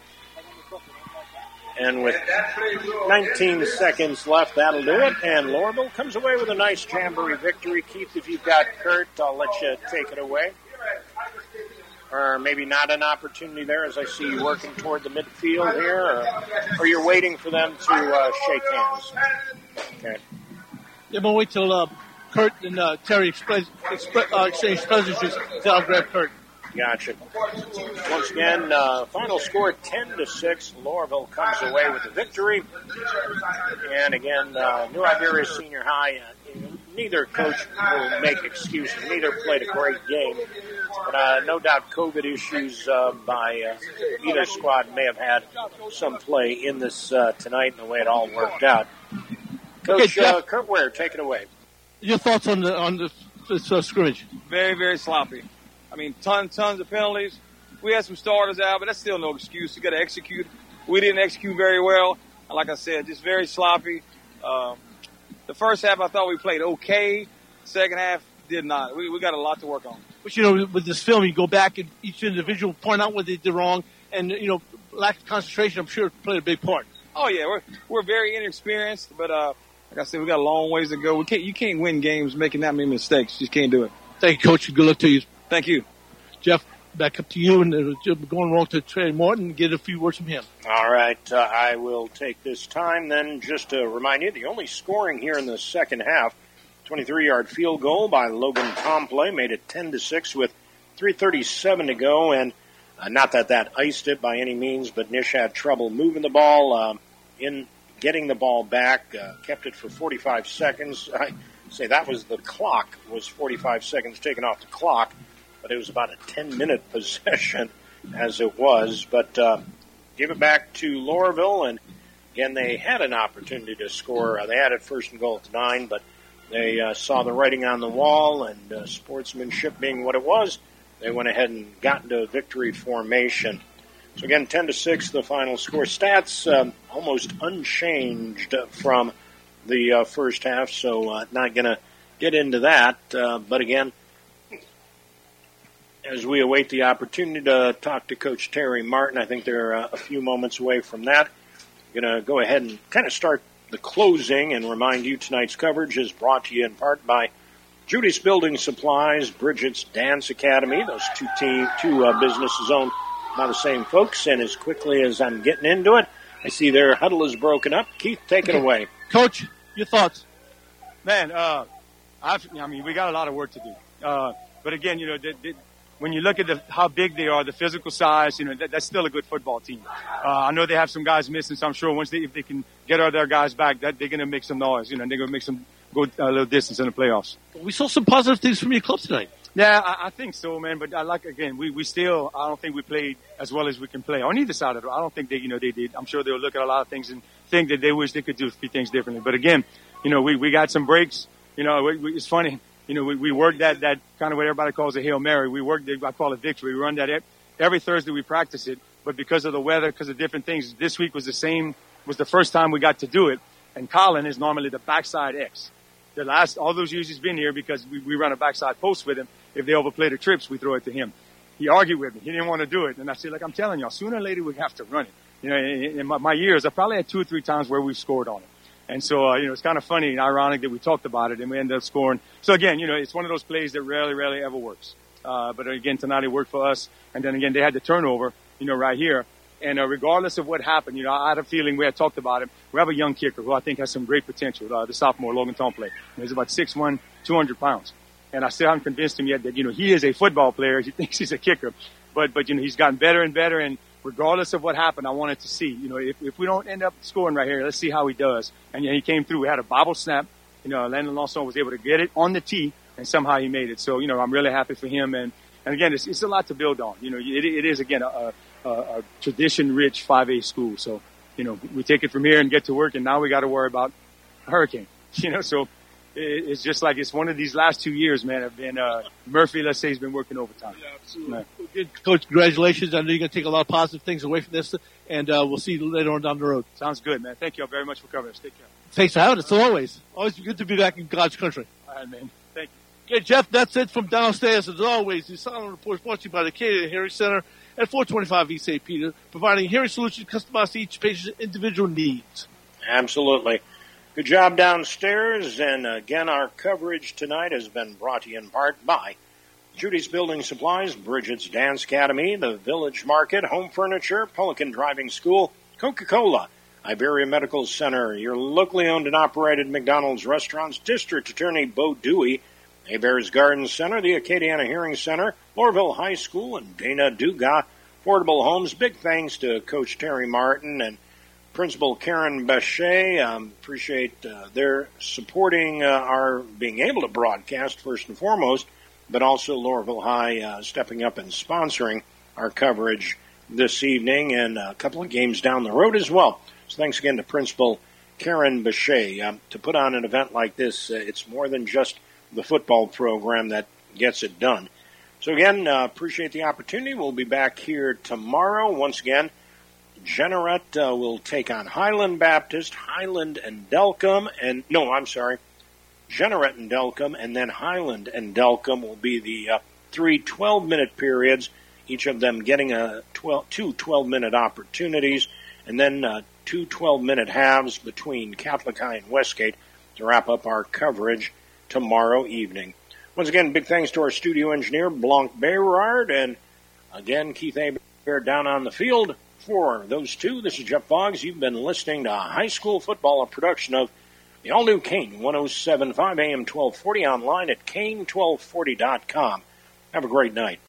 And with nineteen seconds left, that'll do it. And Lorville comes away with a nice Jamboree victory. Keith, if you've got Kurt, I'll let you take it away. Or maybe not an opportunity there as I see you working toward the midfield here. Or, or you're waiting for them to uh, shake hands. Okay. Yeah, but wait till uh, Kurt and uh, Terry express, expre- uh, exchange pleasantries. Then I'll grab Kurt. Gotcha. Once again, uh, final score ten to six. Lorville comes away with the victory. And again, uh, New Iberia Senior High, uh, neither coach will make excuses. Neither played a great game. But uh, no doubt COVID issues uh, by uh, either squad may have had some play in this uh, tonight and the way it all worked out. Coach Okay, uh, Kurt Ware, take it away. Your thoughts on the on the, this uh, scrimmage? Very, very sloppy. I mean, tons, tons of penalties. We had some starters out, but that's still no excuse. You got to execute. We didn't execute very well. And like I said, just very sloppy. Um, the first half, I thought we played okay. Second half, did not. We we got a lot to work on. But, you know, with this film, you go back and each individual point out what they did wrong. And, you know, lack of concentration, I'm sure, played a big part. Oh, yeah. We're we're very inexperienced. But, uh, like I said, we got a long ways to go. We can't. You can't win games making that many mistakes. You just can't do it. Thank you, Coach. Good luck to you. Thank you. Jeff, back up to you. And uh, going wrong to Trey Martin. Get a few words from him. All right. Uh, I will take this time then just to remind you, the only scoring here in the second half, twenty-three-yard field goal by Logan Tomplay made it ten to six with three thirty-seven to go. And uh, not that that iced it by any means, but Nish had trouble moving the ball uh, in getting the ball back, uh, kept it for forty-five seconds. I say that was the clock, was forty-five seconds taken off the clock, but it was about a ten-minute possession as it was. But uh, give it back to Lorville, and again, they had an opportunity to score. Uh, they had it first and goal at the nine, but they uh, saw the writing on the wall, and uh, sportsmanship being what it was, they went ahead and got into victory formation. So again, ten to six, the final score. Stats um, almost unchanged from the uh, first half, so uh, not going to get into that. Uh, but again, as we await the opportunity to talk to Coach Terry Martin, I think they're uh, a few moments away from that. I'm going to go ahead and kind of start the closing and remind you tonight's coverage is brought to you in part by Judy's Building Supplies, Bridget's Dance Academy, those two team, two uh, businesses owned Now the same folks, and as quickly as I'm getting into it, I see their huddle is broken up. Keith, take it away. Coach, your thoughts? Man, uh, I've, I mean, we got a lot of work to do. Uh, but again, you know, the, the, when you look at the, how big they are, the physical size, you know, that, that's still a good football team. Uh, I know they have some guys missing, so I'm sure once they, if they can get all their guys back, that they're going to make some noise. You know, they're going to make some go a little distance in the playoffs. We saw some positive things from your club tonight. Yeah, I, I think so, man. But I like again, we, we still, I don't think we played as well as we can play on either side of it. I don't think they, you know, they did. I'm sure they'll look at a lot of things and think that they wish they could do a few things differently. But again, you know, we, we got some breaks. You know, we, we, it's funny. You know, we, we work that, that kind of what everybody calls a Hail Mary. We work, I call it victory. We run that every Thursday. We practice it. But because of the weather, because of different things, this week was the same, was the first time we got to do it. And Colin is normally the backside X. The last, all those years he's been here because we, we run a backside post with him. If they overplay the trips, we throw it to him. He argued with me. He didn't want to do it. And I said, like, I'm telling y'all, sooner or later we have to run it. You know, in, in my, my years, I probably had two or three times where we scored on it. And so, uh, you know, it's kind of funny and ironic that we talked about it and we ended up scoring. So again, you know, it's one of those plays that rarely, rarely ever works. Uh, but again, tonight it worked for us. And then again, they had the turnover, you know, right here. And uh, regardless of what happened, you know, I had a feeling we had talked about it. We have a young kicker who I think has some great potential, uh, the sophomore Logan Tomplay. He's about six one, two hundred pounds. And I still haven't convinced him yet that, you know, he is a football player. He thinks he's a kicker. But, but you know, he's gotten better and better. And regardless of what happened, I wanted to see, you know, if, if we don't end up scoring right here, let's see how he does. And yeah, he came through. We had a bobble snap. You know, Landon Lawson was able to get it on the tee, and somehow he made it. So, you know, I'm really happy for him. And, and again, it's, it's a lot to build on. You know, it, it is, again, a, a, a tradition-rich five A school. So, you know, we take it from here and get to work, and now we got to worry about a hurricane. You know, so it, it's just like it's one of these last two years, man, have been uh, Murphy, let's say, has been working overtime. Yeah, absolutely. Right. Good, Coach, congratulations. I know you're going to take a lot of positive things away from this, and uh, we'll see you later on down the road. Sounds good, man. Thank you all very much for covering us. Take care. Thanks for having us, always. Always good to be back in God's country. All right, man. Thank you. Okay, Jeff, that's it from downstairs. As always, the Silent Report is brought to you by the Acadia Hearing Center at four twenty-five East Saint Peter, providing hearing solutions customized to each patient's individual needs. Absolutely. Good job downstairs. And again, our coverage tonight has been brought to you in part by Judy's Building Supplies, Bridget's Dance Academy, the Village Market, Home Furniture, Pelican Driving School, Coca-Cola, Iberia Medical Center, your locally owned and operated McDonald's restaurants, District Attorney Bo Dewey, Hebert's Garden Center, the Acadiana Hearing Center, Lorville High School, and Dana Duga, Affordable Homes. Big thanks to Coach Terry Martin and Principal Karen Bechet. Um, appreciate uh, their supporting uh, our being able to broadcast first and foremost, but also Lorville High uh, stepping up and sponsoring our coverage this evening and a couple of games down the road as well. So thanks again to Principal Karen Bechet. Um, to put on an event like this, uh, it's more than just the football program that gets it done. So again, uh, appreciate the opportunity. We'll be back here tomorrow. Once again, Jeanerette uh, will take on Highland Baptist, Highland and Delcom, and no, I'm sorry, Jeanerette and Delcom, and then Highland and Delcom will be the uh, three twelve-minute periods, each of them getting a twelve, two twelve-minute opportunities, and then uh, two twelve-minute halves between Catholic High and Westgate to wrap up our coverage tomorrow evening. Once again, big thanks to our studio engineer, Blanc Berard, and again, Keith Hebert down on the field. For those two, this is Jeff Boggs. You've been listening to High School Football, a production of the all-new Kane one oh seven point five A M twelve forty, online at kane twelve forty dot com. Have a great night.